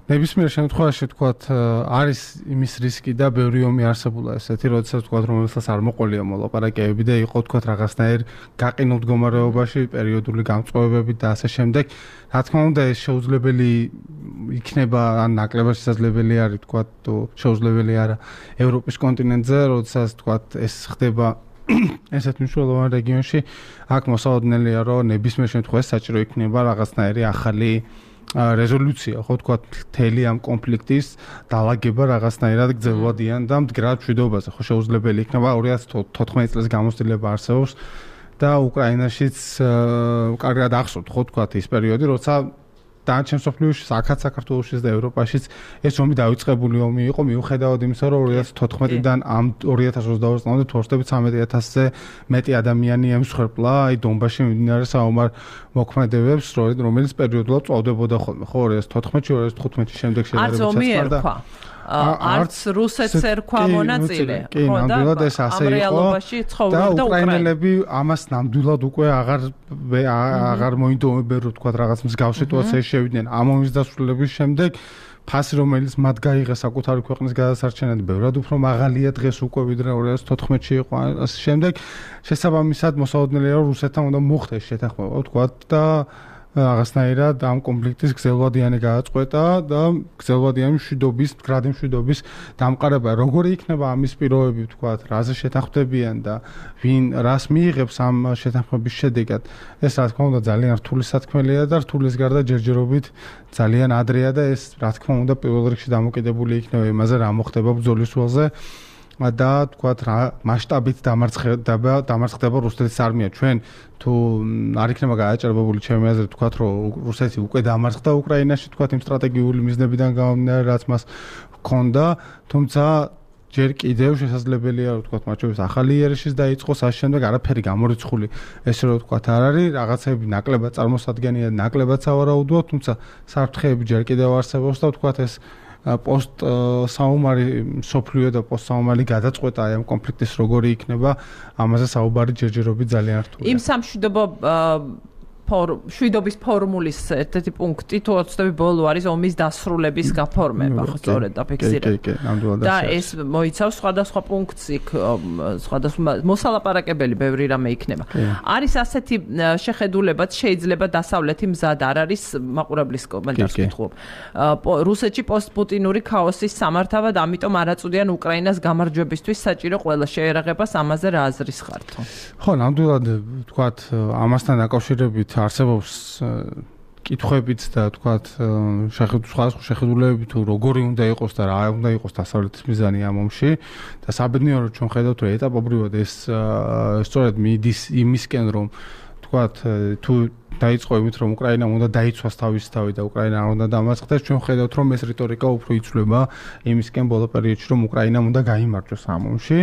ნებისმიერ შემთხვევაში თქვათ არის იმის რისკი და ბევრი ომი არსებულა ესეთი, როდესაც თქვათ რომელსაც არ მოყოლია მოლაპარაკებები და იყო თქვათ რაღაცნაირ გაყინულ მდგომარეობაში, პერიოდული გამწვევებებით და ასე შემდეგ. Რა თქმა უნდა, ეს შეუძლებელი იქნება, ან ნაკლებად შესაძლებელი არის თქვათ, შეუძლებელი არა ევროპის კონტინენტზე, როდესაც თქვათ ეს ხდება ესეთ მნიშვნელოვან რეგიონში, აქ მოსაოდნელია, რომ ნებისმიერ შემთხვევაში საჭირო იქნება რაღაცნაირი ახალი რეზოლუცია, ხო თქვათ, მთელი ამ კონფლიქტის დაალაგება რაღაცნაირად გრძელვადიან და მდგრად მშვიდობაზე, ხო შეუძლებელი იქნება 2014 წლის გამოცდილება არსებობს და უკრაინაშიც კარგად ახსოვთ, ხო თქვათ, ის პერიოდი, როცა დანარჩენ მსოფლიოში, საქართველოშიც და ევროპაშიც ეს ომი დაიწყებული ომი იყო, მიუხედავად იმისა, რომ 2014-დან ამ 2022 წლამდე თორსტებით 13000-ზე მეტი ადამიანი ემსხვერპლა, აი დონბასში მიმდინარე საომარ მოქმედებებს, რომელიც პერიოდულად წავდებოდა ხოლმე, ხო 2014-ში, 2015-ში შემდეგ შედარებით და არც რუსეთს ერქვა მონაწილე, ხო და ამ რეალობაში ცხოვრობდა უკრაინელები ამას ნამდვილად უკვე აღარ მოინდომებენ, რომ თქვა რაღაც მსგავს სიტუაციაში შევიდნენ ამ ომის დასრულების შემდეგ. ფასი, რომელიც მათ გაიღეს საკუთარი ქვეყნის გადასარჩენად, ბევრად უფრო მაღალია დღეს უკვე ვიდრე 2014-ში იყო. ამ შემდეგ შესაბამისად მოსაოდნელია, რომ რუსეთთან უნდა მოხდეს შეთანხმება, თქვა და რაღაცნაირად ამ კონფლიქტის გრძელვადიანი გააწყვეტა და გრძელვადიანი მშვიდობის, მდგრადი მშვიდობის დამყარება. Როგორი იქნება ამის პირობები, თქვათ, რაზე შეთანხმდებიან და ვინ რას მიიღებს ამ შეთანხმების შედეგად? ეს რა თქმა უნდა ძალიან რთული სათქმელია და რთულის გარდა ჯერჯერობით ძალიან ადრეა და ეს რა თქმა უნდა პირველ რიგში დამოკიდებული იქნება იმაზე, რა მოხდება ბრძოლის ველზე. და თქვათ რა მასშტაბით დამარცხდება რუსეთის არმია. ჩვენ თუ არ იქნება გააჭრებებული ჩემი აზრით, თქვათ, რომ რუსეთი უკვე დამარცხდა უკრაინაში, თქვათ, იმ სტრატეგიული მიზნებიდან გამომდინარე, რაც მას ჰქონდა, თუმცა ჯერ კიდევ შესაძლებელია, რომ თქვათ, მათ შორის ახალი იერიშის დაიწყოს, ამ შემდეგ არაფერი გამორიცხული ესე რომ თქვათ არ არის, რაღაცები ნაკლებად წარმოსადგენია, ნაკლებად სავარაუდოა, თუმცა საფრთხეები ჯერ კიდევ არსებობს და თქვათ ეს post საომარი სოფლიო და post საომარი გადაწყვეტა აი ამ კონფლიქტის როგორი იქნება, ამაზე საუბარი ჯერჯერობით ძალიან რთულია. იმ სამშვიდობო შვიდობის ფორმულის ერთ-ერთი პუნქტი თუ 20-ები ბოლო არის ომის დასრულების გაფორმება, ხო სწორედ დაფიქსირება. კი, ნამდვილად. და ეს მოიცავს სხვადასხვა პუნქტს, იქ სხვადასხვა მოსალაპარაკებელი ბევრი რამე იქნება. არის ასეთი შეხედულებაც, შეიძლება დასავლეთი მზად არ არის მაყურებლის კომენტარს ვკითხულობ. რუსეთში პოსტპუტინური ქაოსის სამართავად, ამიტომ არ აწვდიან უკრაინას გამარჯვებისთვის საჭირო ყველა შეერაღებას, ამაზე რა აზრის ხართ? ხო, ნამდვილად თქვათ, ამასთან დაკავშირებით არსებობს კითხვებიც და თქვათ სხვადასხვა შეხედულებები თუ როგორი უნდა იყოს და რა უნდა იყოს დასავლეთის მიზანი ამ ომში და საბედნიერო რომ ჩვენ ხედავთ რომ ეტაპობრივად ეს სწორედ მიდის იმისკენ რომ თქვათ თუ დაიწყო იმით რომ უკრაინამ უნდა დაიცვას თავისი თავი და უკრაინა არ უნდა დამარცხდეს ჩვენ ხედავთ რომ ეს რიტორიკა უფრო იცვლება იმისკენ ბოლო პერიოდში რომ უკრაინამ უნდა გაიმარჯვოს ამ ომში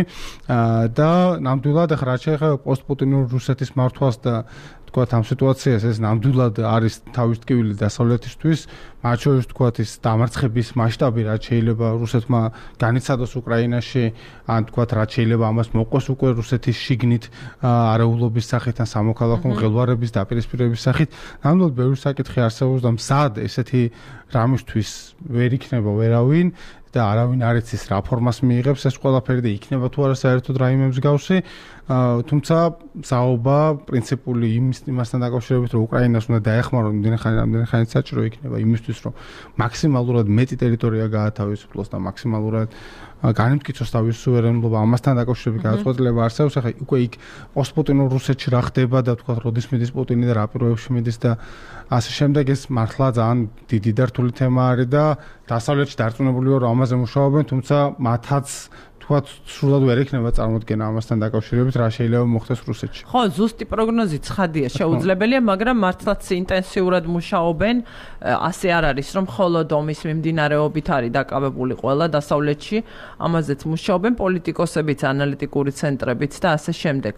და ნამდვილად ახლა რაც შეეხება პოსტპუტინურ რუსეთის მართვას და თქვათ ამ სიტუაციას ეს ნამდვილად არის თავის ტკივილი დასავლეთისთვის მათ შორის თქვათ ის დამარცხების მასშტაბი რაც შეიძლება რუსეთმა განიცადოს უკრაინაში ან თქვათ რაც შეიძლება ამას მოყოს უკვე რუსეთის შიგნით არეულობის სახით ან სამოქალაქო მღელვარების დაპირისპირების სახით ნამდვილად ბევრი საკითხი არსებობს და მზად ესეთი რამისთვის ვერ იქნება ვერავინ და არავინ არ იცის რა ფორმას მიიღებს ეს ყველაფერი და იქნება თუ არა საერთოდ რაიმე მსგავსი თუმცა საუბა პრინციპული იმასთან დაკავშირებით რომ უკრაინას უნდა დაეხმაროს რამდენი ხანი საჭირო იქნება იმისთვის რომ მაქსიმალურად მეტი ტერიტორია გაათავისუფლოს და მაქსიმალურად განიმტკიცოს თავის სუვერენობა ამასთან დაკავშირებით გადაწყვეტილება არსებობს ახლა უკვე იქ პოსტპუტინურ რუსეთში რა ხდება და თქვა როდის მიდის პუტინი და რა პირობებში მიდის და ასე შემდეგ ეს მართლა ძალიან დიდი და რთული თემა არის და დასავლეთში დარწმუნებული ვარ რომ ამაზე მუშაობენ თუმცა მათაც თქვა სრულად ვერ ექნება წარმოდგენა ამასთან დაკავშირებით რა შეიძლება მოხდეს რუსეთში. ხო, ზუსტი პროგნოზი ცხადია, შეუძლებელია, მაგრამ მართლაც ინტენსიურად მუშაობენ. ასე არ არის, რომ მხოლოდ ომის მიმდინარეობით არის დაკავებული ყველა დასავლეთში, ამაზეც მუშაობენ პოლიტიკოსებიც, ანალიტიკური ცენტრებიც და ასე შემდეგ.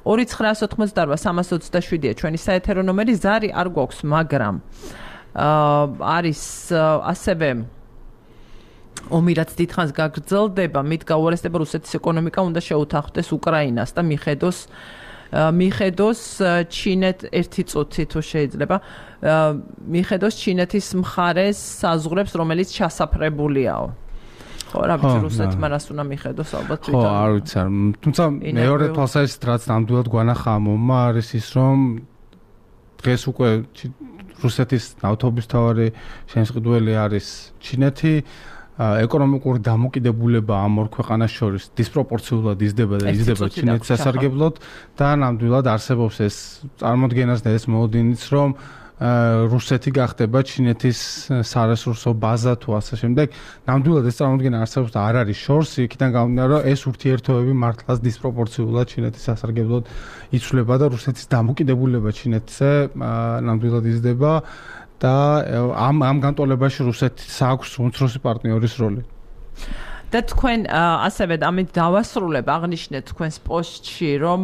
2988-327-ია ჩვენი საეთერო ნომერი, ზარი არ გვაქვს, მაგრამ არის ასევე ომი რაც დიდხანს გაგრძელდება, მით გაუარესდება რუსეთის ეკონომიკა უნდა შეუთანხმდეს უკრაინას და მიხედოს მიხედოს ერთი წუთი თუ შეიძლება მიხედოს ჩინეთის მხარეს საზღვრებს, რომელიც ჩასაფრებულიაო. ხო, რა ვიცი, რუსეთმა რას უნდა მიხედოს ალბათ თვითონ. ხო, არ ვიცი, თუმცა მეორე თვალსაზრისით რაც ნამდვილად გვანახა მომმა არის ის, რომ დღეს უკვე რუსეთის ნავთობისმთავარი შემსყიდველი არის ჩინეთი, ეკონომიკური დამოკიდებულება ამ ორ ქვეყანას შორის დისპროპორციულად იზრდება და იზრდება ჩინეთის სასარგებლოდ და ნამდვილად არსებობს ეს წარმოდგენას და ეს მოლოდინიც, რომ რუსეთი გახდება ჩინეთის სარესურსო ბაზა თუ ასე შემდეგ. ნამდვილად ეს წარმოდგენა არსებობს და არ არის შორს, იქიდან გამომდინარე, რომ ეს ურთიერთობები მართლაც დისპროპორციულად ჩინეთის სასარგებლოდ იცვლება და რუსეთის დამოკიდებულება ჩინეთზე ნამდვილად იზრდება. და ამ განტოლებაში რუსეთს აქვს უმცროსი პარტნიორის როლი. და თქვენ ასევე ამით დავასრულებ აღნიშნეთ თქვენს პოსტში, რომ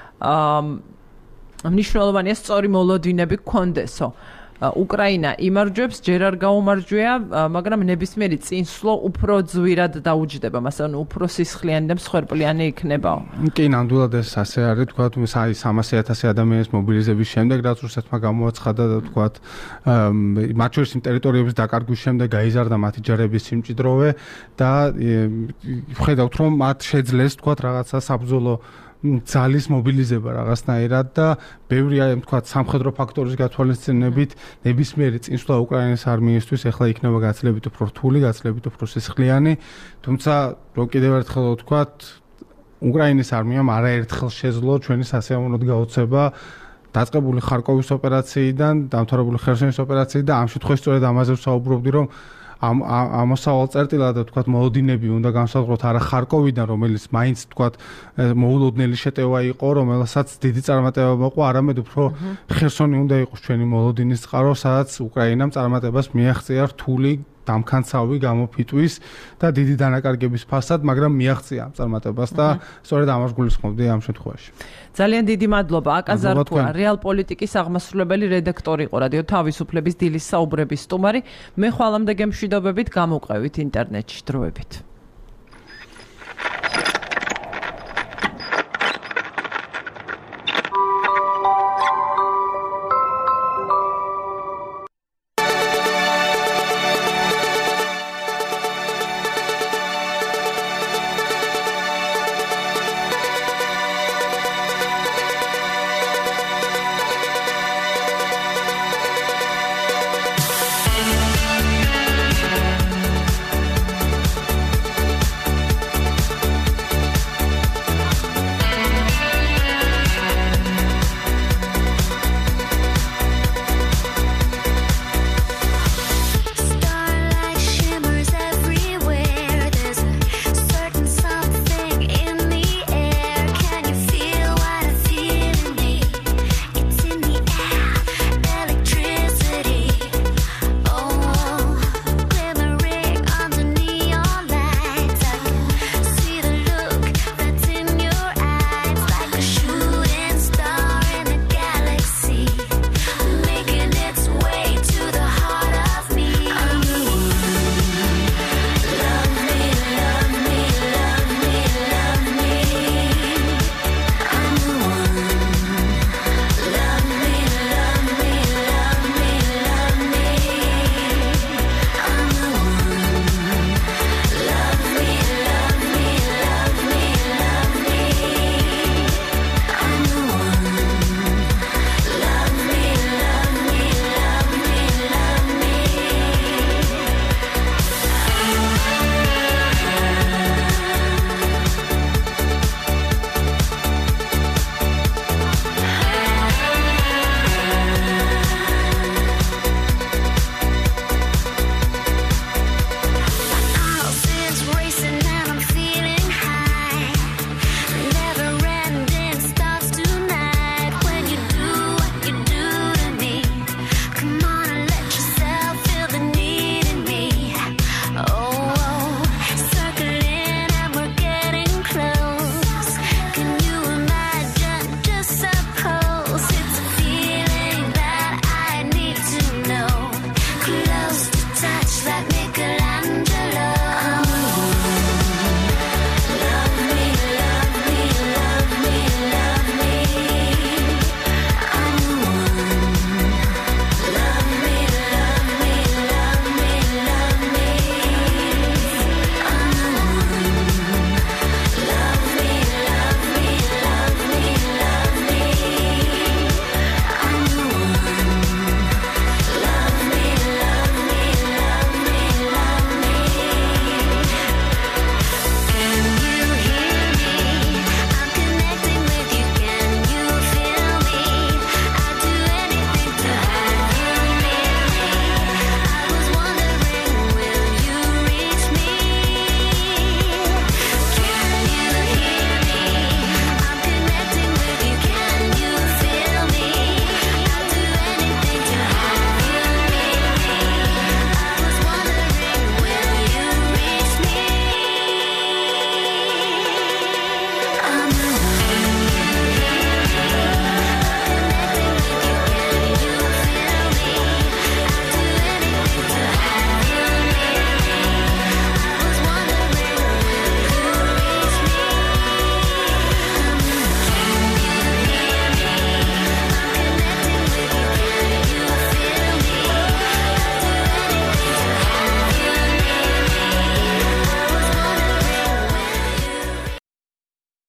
მნიშვნელოვანია სწორი მოლოდინები გქონდესო. უკრაინა იმარჯვებს, ჯერ არ გაუმარჯვია, მაგრამ ნებისმიერი წინსვლა უფრო ძვირად დაუჯდება, მასალან, უფრო სისხლიანი და მსხვერპლიანი იქნებაო. კი, ნამდვილად ეს ასე არის, თქვათ, 300,000 ადამიანის მობილიზების შემდეგ, რაც რუსეთმა გამოაცხადა და თქვათ, მათ შორის იმ ტერიტორიების დაკარგვის შემდეგ გაიზარდა მათი ჯარების სიმჭიდროვე და ხედავთ, რომ მათ შეძლეს, თქვათ, რაღაცა საბრძოლო ძალის მობილიზება რაღაცნაირად და ბევრი თქვა სამხედრო ფაქტორის გათვალისწინებით ნებისმიერი წინსვლა უკრაინის არმიისთვის ახლა იქნება გაცილებით უფრო რთული, გაცილებით უფრო სისხლიანი, თუმცა რო კიდევ ერთხელ ვთქვა, უკრაინის არმიამ არაერთხელ შეძლო ჩვენი სასიამოვნოდ გაოცება დაწყებული ხარკოვის ოპერაციიდან, დამთავრებული ხერსონის ოპერაციიდან, ამ შემთხვევაში სწორედ ამაზე ვსაუბრობდი, რომ ამოსავალ წერტილად და თქვათ მოლოდინები უნდა განსაზღვროთ არა ხარკოვიდან, რომელიც მაინც თქვათ მოულოდნელი შეტევა იყო, რომელსაც დიდი წარმატება მოყვა, არამედ უფრო ხერსონი უნდა იყოს ჩვენი მოლოდინის წყარო, სადაც უკრაინამ წარმატებას მიაღწია რთული დამქანცავი გამოფიტვის და დიდი დანაკარგების ფასად, მაგრამ მიაღწია ამ წარმატებას და სწორედ ამას გულისხმობდი ამ შემთხვევაში. ძალიან დიდი მადლობა. აკა ზარქვა, რეალ პოლიტიკის აღმასრულებელი რედაქტორი იყო რადიო თავისუფლების დილის საუბრების სტუმარი. მე ხვალამდე გემშვიდობებით, გამოვყევით ინტერნეტში დროებით.